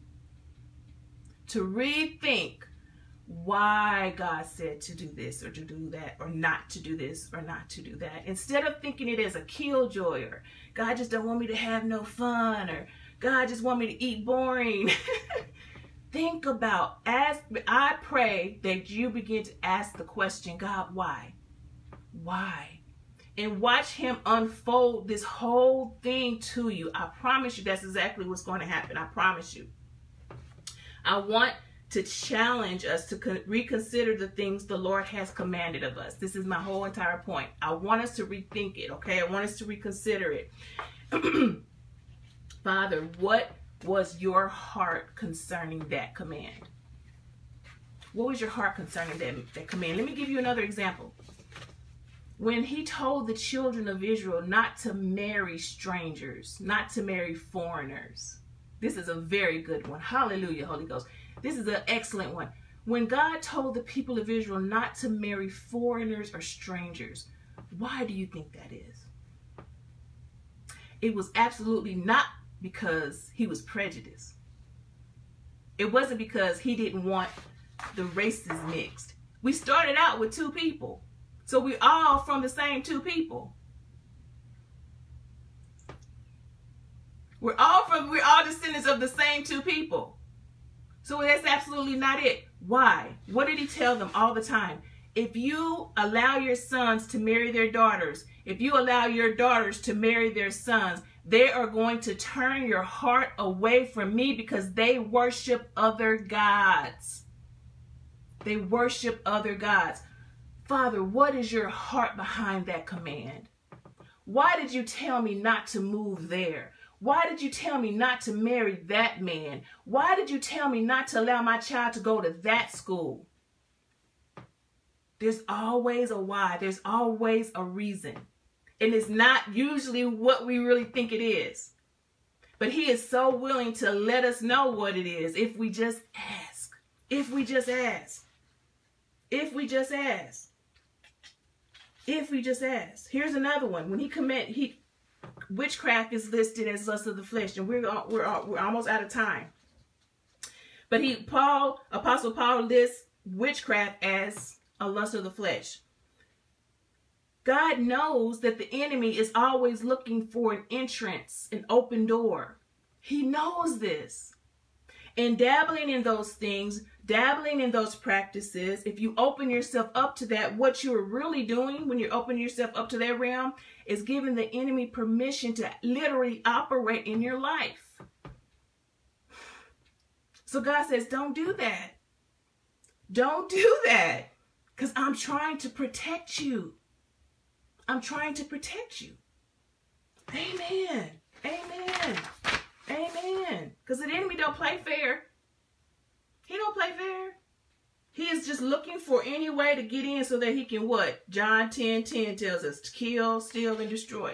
to rethink why God said to do this or to do that, or not to do this or not to do that. Instead of thinking it as a killjoy, or God just don't want me to have no fun, or God just want me to eat boring. Think about, ask, I pray that you begin to ask the question, God, why? Why? And watch him unfold this whole thing to you. I promise you that's exactly what's going to happen. I promise you. I want to challenge us to con- reconsider the things the Lord has commanded of us. This is my whole entire point. I want us to rethink it, okay? I want us to reconsider it. Father, what was your heart concerning that command? What was your heart concerning that, that command? Let me give you another example. When he told the children of Israel not to marry strangers, not to marry foreigners. This is a very good one. Hallelujah, Holy Ghost. This is an excellent one. When God told the people of Israel not to marry foreigners or strangers, why do you think that is? It was absolutely not because he was prejudiced. It wasn't because he didn't want the races mixed. We started out with two people. So we're all from the same two people. We're all from, we're all descendants of the same two people. So that's absolutely not it. Why? What did he tell them all the time? If you allow your sons to marry their daughters, if you allow your daughters to marry their sons, they are going to turn your heart away from me because they worship other gods. They worship other gods. Father, what is your heart behind that command? Why did you tell me not to move there? Why did you tell me not to marry that man? Why did you tell me not to allow my child to go to that school? There's always a why. There's always a reason. And it's not usually what we really think it is. But he is so willing to let us know what it is if we just ask. If we just ask. If we just ask. If we just ask. Here's another one. When he commit, he witchcraft is listed as lust of the flesh, and we're we're we're almost out of time. But he Paul, Apostle Paul lists witchcraft as a lust of the flesh. God knows that the enemy is always looking for an entrance, an open door. He knows this. And dabbling in those things, dabbling in those practices, if you open yourself up to that, what you're really doing when you're opening yourself up to that realm is giving the enemy permission to literally operate in your life. So God says, don't do that. Don't do that. Because I'm trying to protect you. I'm trying to protect you. Amen. Amen. Amen. Because the enemy don't play fair. He don't play fair. He is just looking for any way to get in so that he can what? John ten ten tells us to kill, steal, and destroy.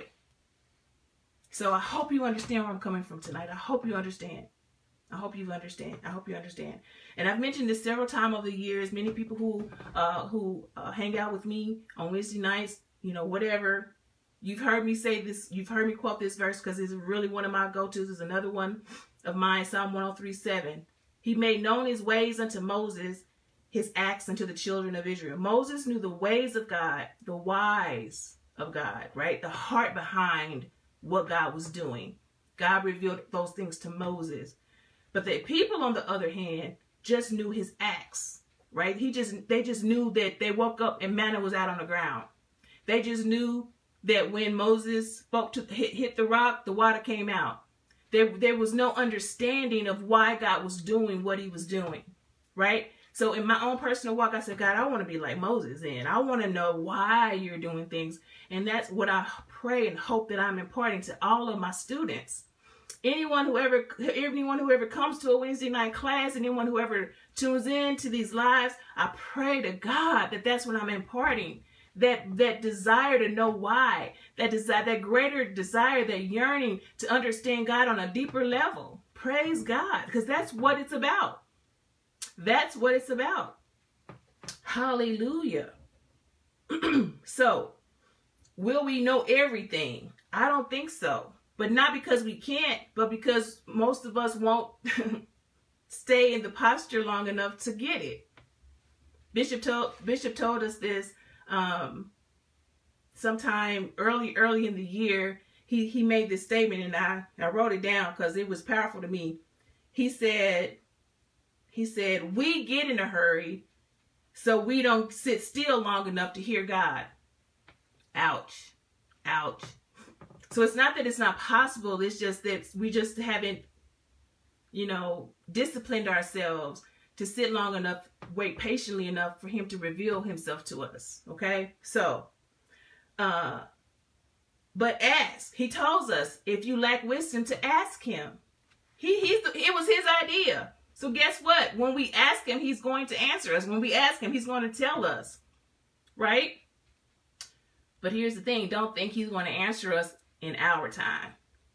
So I hope you understand where I'm coming from tonight. I hope you understand. I hope you understand. I hope you understand. And I've mentioned this several times over the years. Many people who uh, who uh, hang out with me on Wednesday nights, you know, whatever. You've heard me say this. You've heard me quote this verse because it's really one of my go-tos. It's another one of mine, Psalm one oh three seven. He made known his ways unto Moses, his acts unto the children of Israel. Moses knew the ways of God, the whys of God, right? The heart behind what God was doing. God revealed those things to Moses. But the people, on the other hand, just knew his acts, right? He just they just knew that they woke up and manna was out on the ground. They just knew that when Moses spoke to hit, hit the rock, the water came out. There, there was no understanding of why God was doing what he was doing, right? So in my own personal walk, I said, God, I want to be like Moses, and I want to know why you're doing things. And that's what I pray and hope that I'm imparting to all of my students. Anyone who ever, anyone who ever comes to a Wednesday night class, anyone who ever tunes in to these lives, I pray to God that that's what I'm imparting. That that desire to know why, that desire, that greater desire, that yearning to understand God on a deeper level. Praise God, because that's what it's about. That's what it's about. Hallelujah. So, will we know everything? I don't think so. But not because we can't, but because most of us won't stay in the posture long enough to get it. Bishop told Bishop told us this um, sometime early, early in the year. He he made this statement, and I, I wrote it down because it was powerful to me. He said, he said, we get in a hurry so we don't sit still long enough to hear God. Ouch. Ouch. So it's not that it's not possible. It's just that we just haven't, you know, disciplined ourselves to sit long enough, wait patiently enough for him to reveal himself to us. Okay. So, uh, but ask. He tells us if you lack wisdom to ask him. He, he's, it was his idea. So guess what? When we ask him, he's going to answer us. When we ask him, he's going to tell us. Right? But here's the thing. Don't think he's going to answer us in our time.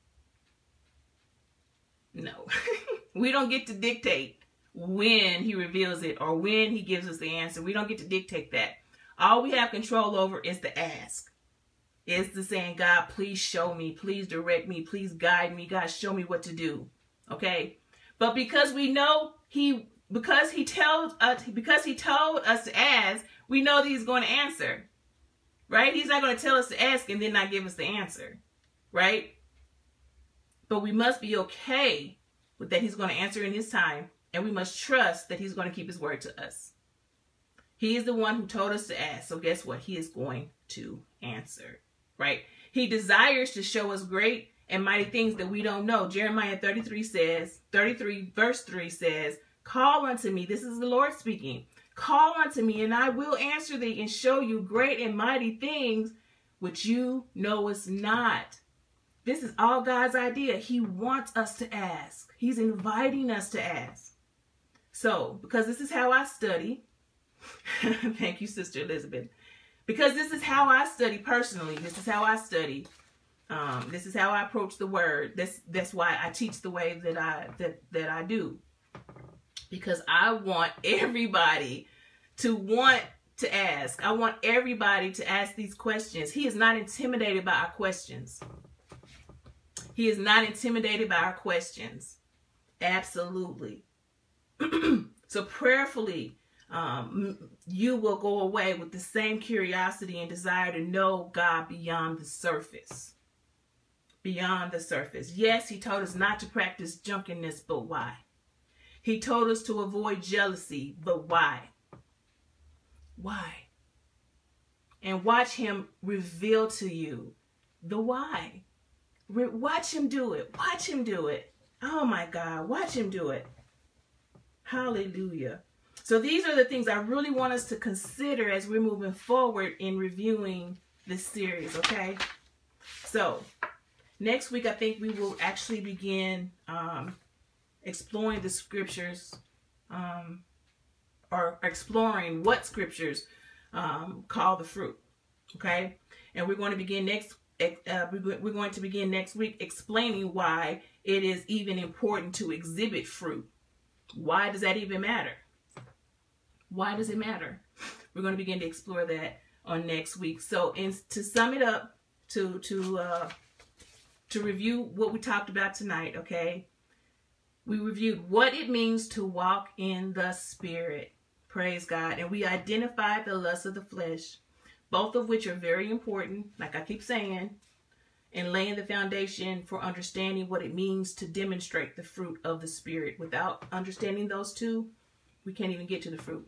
No. We don't get to dictate when he reveals it or when he gives us the answer. We don't get to dictate that. All we have control over is the ask. Is the saying, God, please show me. Please direct me. Please guide me. God, show me what to do. Okay? But because we know he, because he told us, because he told us to ask, we know that he's going to answer. Right? He's not going to tell us to ask and then not give us the answer. Right? But we must be okay with that he's going to answer in his time. And we must trust that he's going to keep his word to us. He is the one who told us to ask. So guess what? He is going to answer. Right? He desires to show us great and mighty things that we don't know. Jeremiah thirty-three says, thirty-three verse three says, call unto me. This is the Lord speaking. Call unto me and I will answer thee and show you great and mighty things which you knowest not. This is all God's idea. He wants us to ask. He's inviting us to ask. So, because this is how I study. Thank you, Sister Elizabeth. Because this is how I study personally. This is how I study. Um, this is how I approach the word. That's that's why I teach the way that I that that I do. Because I want everybody to want to ask. I want everybody to ask these questions. He is not intimidated by our questions. He is not intimidated by our questions. Absolutely. So prayerfully, um, you will go away with the same curiosity and desire to know God beyond the surface. Beyond the surface. Yes, he told us not to practice drunkenness, but why? He told us to avoid jealousy, but why? Why? And watch him reveal to you the why. Re- watch him do it. Watch him do it. Oh my God, watch him do it. Hallelujah. So these are the things I really want us to consider as we're moving forward in reviewing this series, okay? So next week, I think we will actually begin um, exploring the scriptures um, or exploring what scriptures um, call the fruit, okay? And we're going to begin next uh, we're going to begin next week explaining why it is even important to exhibit fruit. Why does that even matter? Why does it matter? We're going to begin to explore that on next week. So, in, to sum it up, to to uh, to review what we talked about tonight, okay? We reviewed what it means to walk in the Spirit. Praise God. And we identified the lust of the flesh, both of which are very important, like I keep saying, and laying the foundation for understanding what it means to demonstrate the fruit of the Spirit. Without understanding those two, we can't even get to the fruit.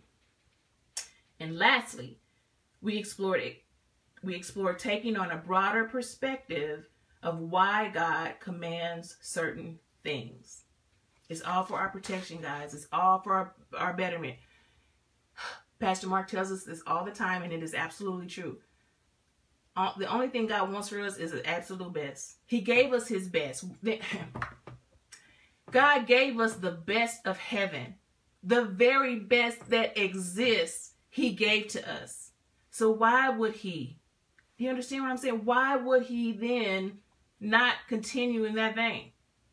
And lastly, we explored it. We explored taking on a broader perspective of why God commands certain things. It's all for our protection, guys. It's all for our, our betterment. Pastor Mark tells us this all the time, and it is absolutely true. Uh, the only thing God wants for us is the absolute best. He gave us his best. God gave us the best of heaven. The very best that exists, he gave to us. So why would he? You understand what I'm saying? Why would he then not continue in that vein?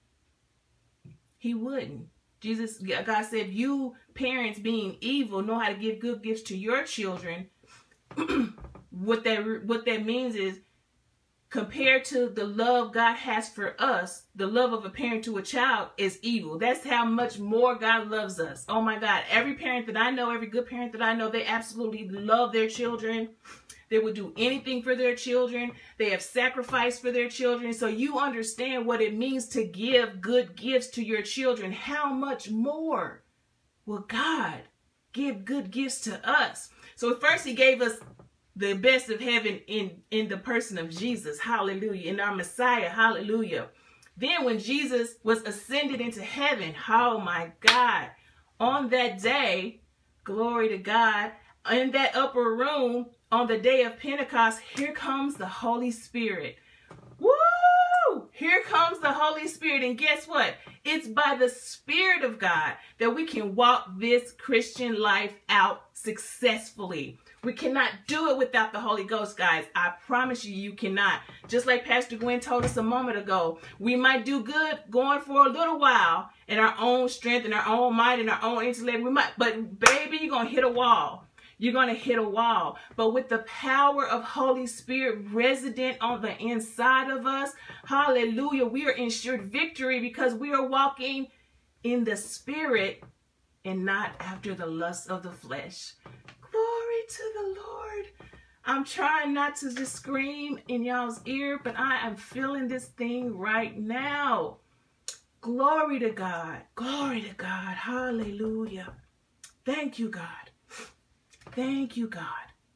He wouldn't. Jesus, God said, you parents being evil know how to give good gifts to your children. What that what that means is, compared to the love God has for us, the love of a parent to a child is evil. That's how much more God loves us. Oh my God. Every parent that I know, every good parent that I know, they absolutely love their children. They would do anything for their children. They have sacrificed for their children. So you understand what it means to give good gifts to your children. How much more will God give good gifts to us? So first he gave us the best of heaven in, in the person of Jesus. Hallelujah. In our Messiah. Hallelujah. Then when Jesus was ascended into heaven, oh my God, on that day, glory to God, in that upper room, on the day of Pentecost, here comes the Holy Spirit. Woo! Here comes the Holy Spirit. And guess what? It's by the Spirit of God that we can walk this Christian life out successfully. We cannot do it without the Holy Ghost, guys. I promise you, you cannot. Just like Pastor Gwen told us a moment ago, we might do good going for a little while in our own strength, in our own might, in our own intellect. We might, but baby, you're going to hit a wall. You're going to hit a wall. But with the power of Holy Spirit resident on the inside of us, hallelujah, we are ensured victory because we are walking in the Spirit and not after the lust of the flesh. Glory to the Lord. I'm trying not to just scream in y'all's ear, but I am feeling this thing right now. Glory to God. Glory to God. Hallelujah. Thank you, God. Thank you, God.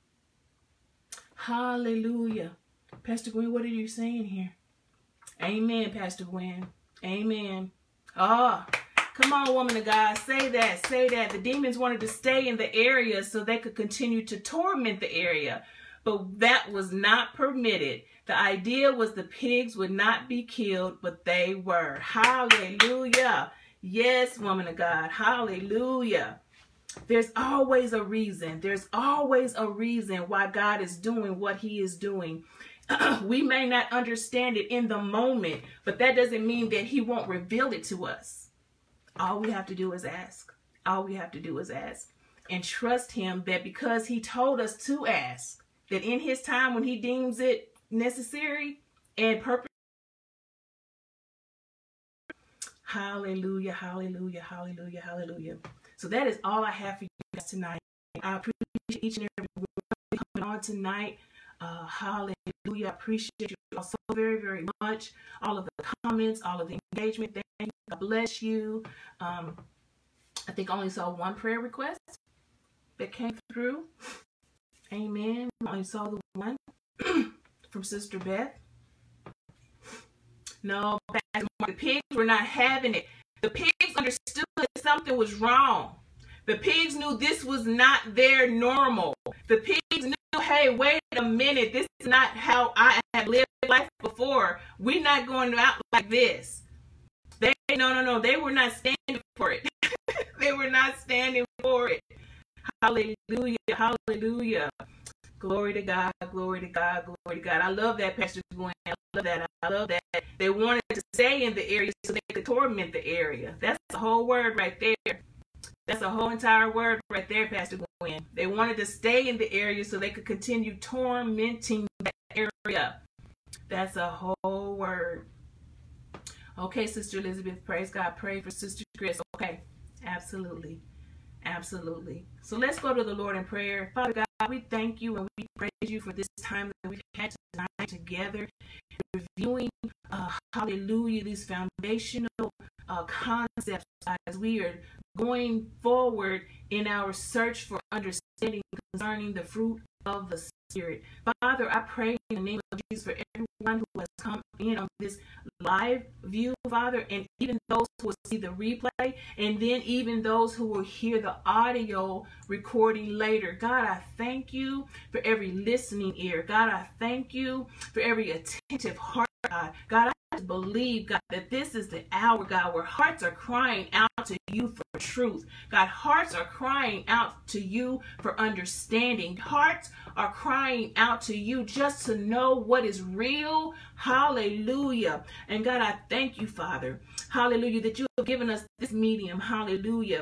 Hallelujah. Pastor Gwen, what are you saying here? Amen, Pastor Gwen. Amen. Oh, come on, woman of God. Say that. Say that. The demons wanted to stay in the area so they could continue to torment the area. but that was not permitted. The idea was the pigs would not be killed, but they were. Hallelujah. Yes, woman of God. Hallelujah. There's always a reason. There's always a reason why God is doing what he is doing. We may not understand it in the moment, but that doesn't mean that he won't reveal it to us. All we have to do is ask. All we have to do is ask and trust him that because he told us to ask, that in his time when he deems it necessary and purpose. Hallelujah, hallelujah, hallelujah, hallelujah. So that is all I have for you guys tonight. I appreciate each and every one coming on tonight. Uh, hallelujah. I appreciate you all so very, very much. All of the comments, all of the engagement. Thank you. God bless you. Um, I think I only saw one prayer request that came through. Amen. I only saw the one from Sister Beth. No, the pigs were not having it. The pigs understood that something was wrong. The pigs knew this was not their normal. The pigs knew, hey, wait a minute. This is not how I have lived life before. We're not going out like this. They, no, no, no. They were not standing for it. They were not standing for it. Hallelujah. Hallelujah. Glory to God. Glory to God. Glory to God. I love that, Pastor Gwen. I love that. I love that. They wanted to stay in the area so they could torment the area. That's the whole word right there. That's a whole entire word right there, Pastor Gwen. They wanted to stay in the area so they could continue tormenting that area. That's a whole word. Okay, Sister Elizabeth, praise God. Pray for Sister Chris. Okay, absolutely. Absolutely. So let's go to the Lord in prayer. Father God, we thank you and we praise you for this time that we've had tonight together, reviewing, uh, hallelujah, these foundational uh, concepts as we are going forward in our search for understanding concerning the fruit of the Spirit. Father, I pray in the name of Jesus for everyone who has come in on this live view, Father, and even those who will see the replay, and then even those who will hear the audio recording later. God, I thank you for every listening ear. God, I thank you for every attentive heart, God. God, I just believe, God, that this is the hour, God, where hearts are crying out to you for truth. God, hearts are crying out to you for understanding. Hearts are crying out to you just to know what is real. Hallelujah. And God, I thank you, Father. Hallelujah, that you have given us this medium, hallelujah,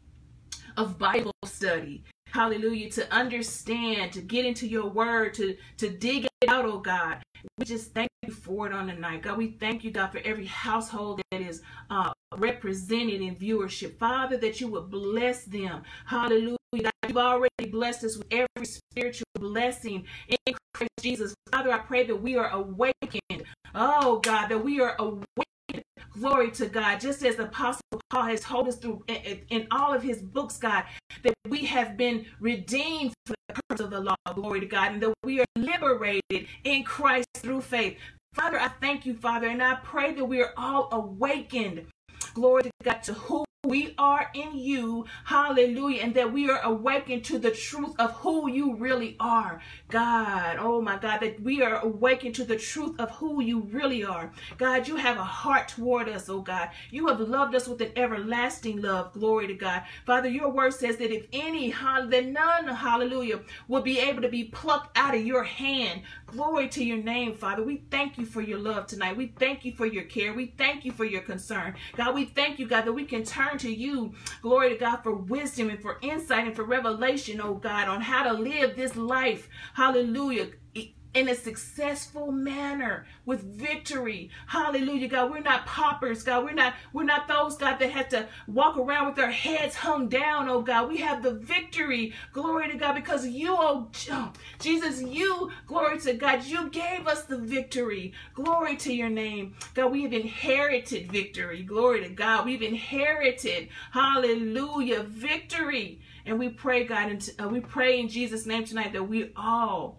of Bible study. Hallelujah, to understand, to get into your word, to, to dig it out, oh God. We just thank you for it on the night. God, we thank you, God, for every household that is uh, represented in viewership. Father, that you would bless them. Hallelujah. God, you've already blessed us with every spiritual blessing in Christ Jesus. Father, I pray that we are awakened. Oh, God, that we are awakened. Glory to God. Just as the Apostle Paul has told us through in, in all of his books, God, that we have been redeemed for the purpose of the law. Glory to God. And that we are liberated in Christ through faith. Father, I thank you, Father, and I pray that we are all awakened. Glory to God, to who we are in you. Hallelujah. And that we are awakened to the truth of who you really are. God, oh my God, that we are awakened to the truth of who you really are. God, you have a heart toward us, oh God. You have loved us with an everlasting love. Glory to God. Father, your word says that if any, that none, hallelujah, will be able to be plucked out of your hand. Glory to your name, Father. We thank you for your love tonight. We thank you for your care. We thank you for your concern. God, we thank you, God, that we can turn to you, glory to God, for wisdom and for insight and for revelation, oh God, on how to live this life, hallelujah, in a successful manner with victory. Hallelujah, God. We're not paupers, God. We're not, we're not those, God, that have to walk around with their heads hung down, oh God. We have the victory, glory to God, because you, oh Jesus, you, glory to God, you gave us the victory. Glory to your name. God, we have inherited victory. Glory to God. We've inherited, hallelujah, victory. And we pray, God, and uh, we pray in Jesus' name tonight that we all,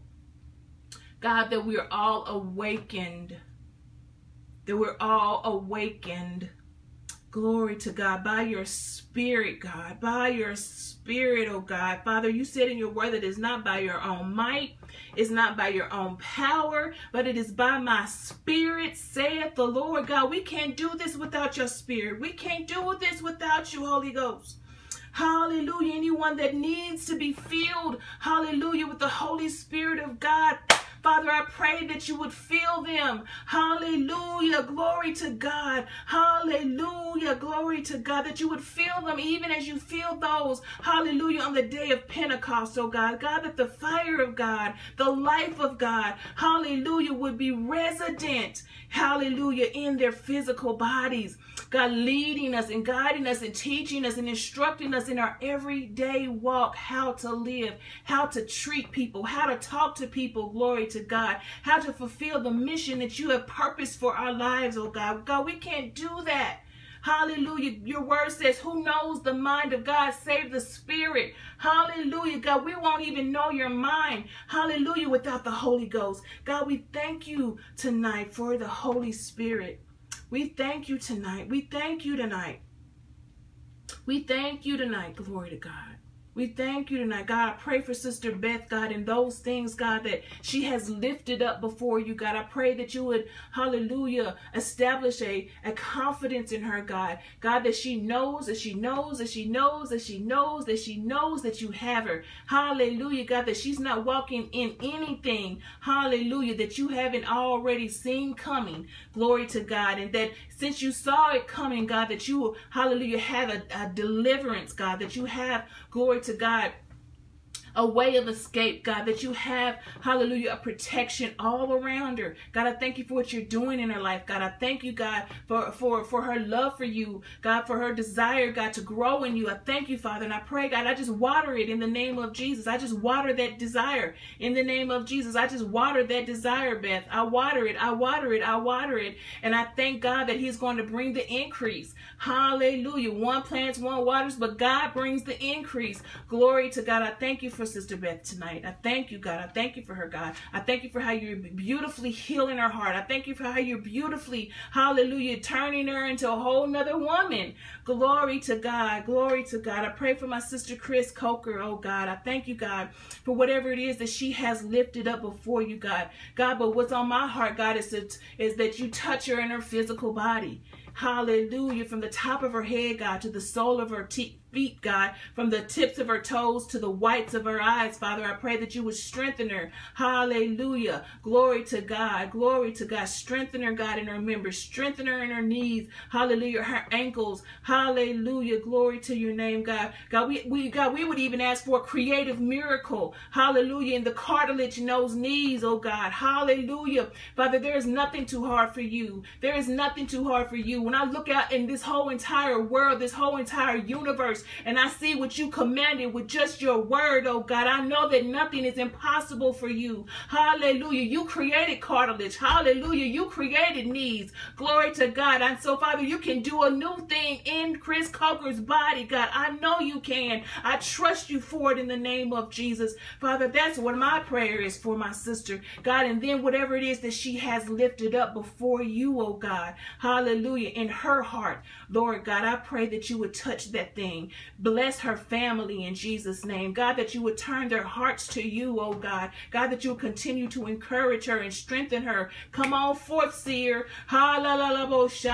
God, that we're all awakened, that we're all awakened Glory to God, by your spirit, God, by your spirit, oh God. Father, you said in your word that it's not by your own might, it's not by your own power, but it is by my spirit, saith the Lord God. We can't do this without your spirit. We can't do this without you, Holy Ghost. Hallelujah. Anyone that needs to be filled, hallelujah, with the Holy Spirit of God, Father, I pray that you would fill them. Hallelujah. Glory to God. Hallelujah. Glory to God. That you would fill them even as you fill those. Hallelujah. On the day of Pentecost, oh God. God, that the fire of God, the life of God, hallelujah, would be resident, hallelujah, in their physical bodies. God, leading us and guiding us and teaching us and instructing us in our everyday walk, how to live, how to treat people, how to talk to people, glory to God, how to fulfill the mission that you have purposed for our lives, oh God. God, we can't do that. Hallelujah. Your word says, who knows the mind of God save the spirit? Hallelujah. God, we won't even know your mind. Hallelujah. Without the Holy Ghost. God, we thank you tonight for the Holy Spirit. We thank you tonight. We thank you tonight. We thank you tonight. Glory to God. We thank you tonight. God, I pray for Sister Beth, God, and those things, God, that she has lifted up before you, God. I pray that you would, hallelujah, establish a, a confidence in her, God. God, that she knows, that she knows, that she knows, that she knows, that she knows that you have her. Hallelujah, God, that she's not walking in anything, hallelujah, that you haven't already seen coming. Glory to God. And that since you saw it coming, God, that you will, hallelujah, have a, a deliverance, God, that you have, glory to God, a way of escape, God, that you have, hallelujah, a protection all around her. God, I thank you for what you're doing in her life. God, I thank you, God, for, for, for her love for you, God, for her desire, God, to grow in you. I thank you, Father, and I pray, God, I just water it in the name of Jesus. I just water that desire in the name of Jesus. I just water that desire, Beth. I water it, I water it, I water it, and I thank God that he's going to bring the increase. Hallelujah. One plants, one waters, but God brings the increase. Glory to God. I thank you for Sister Beth tonight. I thank you, God. I thank you for her, God. I thank you for how you're beautifully healing her heart. I thank you for how you're beautifully, hallelujah, turning her into a whole nother woman. Glory to God. Glory to God. I pray for my sister Chris Coker, oh God. I thank you, God, for whatever it is that she has lifted up before you, God. God, but what's on my heart, God, is that, is that you touch her in her physical body. Hallelujah. From the top of her head, God, to the sole of her teeth. Feet, God, from the tips of her toes to the whites of her eyes, Father, I pray that you would strengthen her. Hallelujah. Glory to God. Glory to God. Strengthen her, God, in her members. Strengthen her in her knees. Hallelujah. Her ankles. Hallelujah. Glory to your name, God. God, we, we, God, we would even ask for a creative miracle. Hallelujah. In the cartilage in those knees, oh God. Hallelujah. Father, there is nothing too hard for you. There is nothing too hard for you. When I look out in this whole entire world, this whole entire universe, and I see what you commanded with just your word, oh God, I know that nothing is impossible for you. Hallelujah. You created cartilage. Hallelujah. You created knees. Glory to God. And so, Father, you can do a new thing in Chris Coker's body, God. I know you can. I trust you for it in the name of Jesus. Father, that's what my prayer is for my sister, God. And then whatever it is that she has lifted up before you, oh God. Hallelujah. In her heart, Lord God, I pray that you would touch that thing. Bless her family in Jesus' name. God, that you would turn their hearts to you, oh God. God, that you will continue to encourage her and strengthen her. Come on forth, seer. Come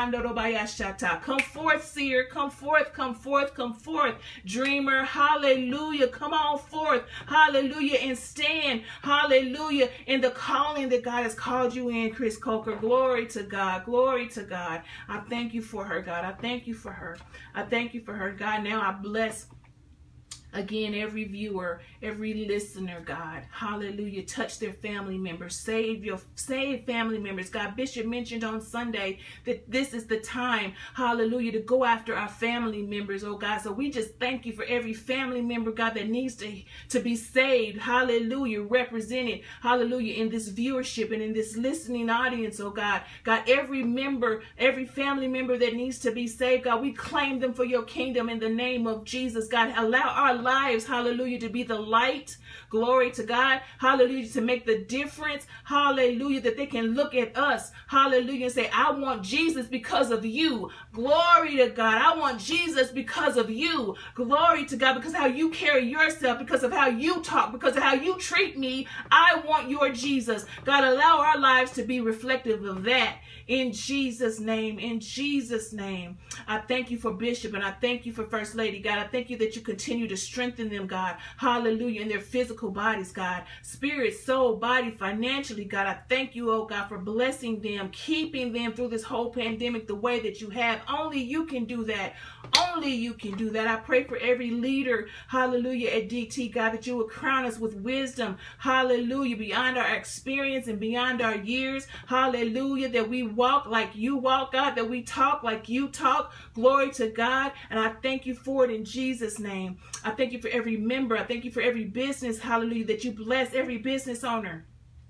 forth, seer. Come forth, come forth, come forth, dreamer. Hallelujah. Come on forth. Hallelujah. And stand. Hallelujah. In the calling that God has called you in, Chris Coker. Glory to God. Glory to God. I thank you for her, God. I thank you for her. I thank you for her, God. Now I bless again every viewer, every listener, God. Hallelujah. Touch their family members. Save your save family members. God, Bishop mentioned on Sunday that this is the time, hallelujah, to go after our family members, oh God. So we just thank you for every family member, God, that needs to, to be saved. Hallelujah. Represented, hallelujah, in this viewership and in this listening audience, oh God. God, every member, every family member that needs to be saved, God, we claim them for your kingdom in the name of Jesus. God, allow our lives, hallelujah, to be the light, glory to God, hallelujah, to make the difference, hallelujah, that they can look at us, hallelujah, and say, I want Jesus because of you, glory to God. I want Jesus because of you, glory to God, because of how you carry yourself, because of how you talk, because of how you treat me. I want your Jesus. God, allow our lives to be reflective of that. In Jesus' name, in Jesus' name, I thank you for Bishop, and I thank you for First Lady, God. I thank you that you continue to strengthen them, God. Hallelujah, in their physical bodies, God. Spirit, soul, body, financially, God. I thank you, oh God, for blessing them, keeping them through this whole pandemic the way that you have. Only you can do that. Only you can do that. I pray for every leader, hallelujah, at D T, God, that you would crown us with wisdom, hallelujah, beyond our experience and beyond our years, hallelujah, that we walk like you walk, God, that we talk like you talk, glory to God, and I thank you for it in Jesus' name. I thank you for every member. I thank you for every business, hallelujah, that you bless every business owner.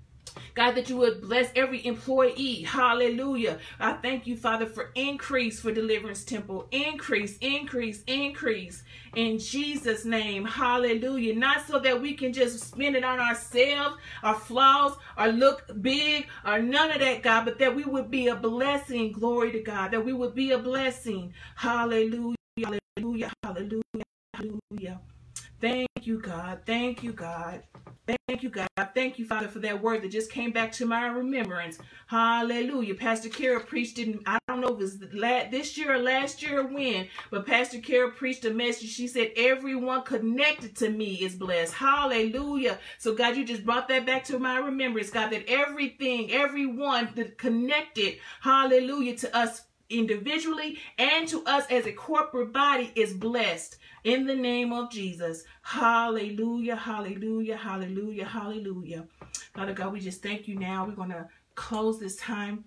God, that you would bless every employee. Hallelujah. I thank you, Father, for increase for Deliverance Temple. Increase, increase, increase. In Jesus' name. Hallelujah. Not so that we can just spend it on ourselves, our flaws, or look big, or none of that, God, but that we would be a blessing. Glory to God. That we would be a blessing. Hallelujah. Hallelujah. Hallelujah. Hallelujah. Thank you, God. Thank you, God. Thank you, God. Thank you, Father, for that word that just came back to my remembrance. Hallelujah. Pastor Kara preached it, I don't know if it was this year or last year or when, but Pastor Kara preached a message. She said, everyone connected to me is blessed. Hallelujah. So, God, you just brought that back to my remembrance, God, that everything, everyone that connected, hallelujah, to us individually and to us as a corporate body is blessed. In the name of Jesus. Hallelujah, hallelujah, hallelujah, hallelujah. Father God, we just thank you now. We're going to close this time,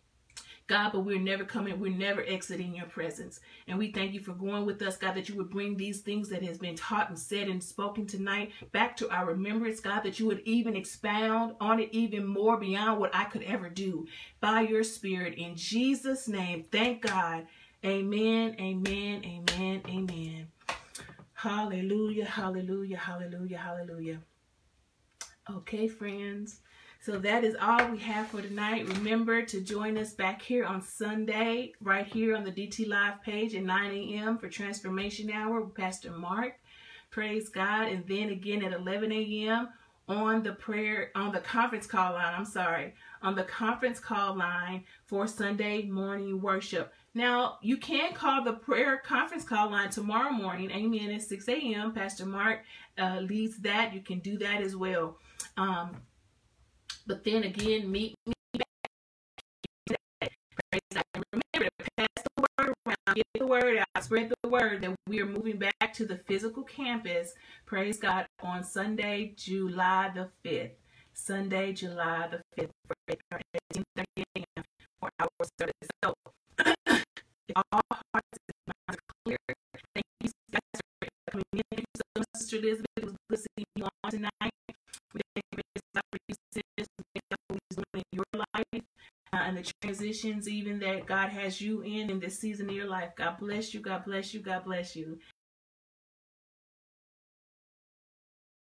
God, but we're never coming, we're never exiting your presence. And we thank you for going with us, God, that you would bring these things that has been taught and said and spoken tonight back to our remembrance, God, that you would even expound on it even more beyond what I could ever do by your Spirit. In Jesus' name, thank God. Amen, amen, amen, amen. Hallelujah, hallelujah, hallelujah, hallelujah. Okay, friends. So that is all we have for tonight. Remember to join us back here on Sunday, right here on the D T Live page at nine a.m. for Transformation Hour with Pastor Mark. Praise God. And then again at eleven a.m. on the prayer, on the conference call line, I'm sorry, on the conference call line for Sunday morning worship. Now, you can call the prayer conference call line tomorrow morning, amen, at six a.m. Pastor Mark uh, leads that. You can do that as well. Um, but then again, meet me back. Remember to pass the word around, get the word out, spread the word that we are moving back to the physical campus, praise God, on Sunday, July the fifth. Sunday, July the fifth, at eighteen thirty a.m. for our service. So, all hearts and minds are clear. Thank you guys for coming in. Thank you so much, Sister Elizabeth. It was good seeing you on tonight. We thank you for you, sis. We thank you for what he's doing in your life uh, and the transitions even that God has you in in this season of your life. God bless you. God bless you. God bless you.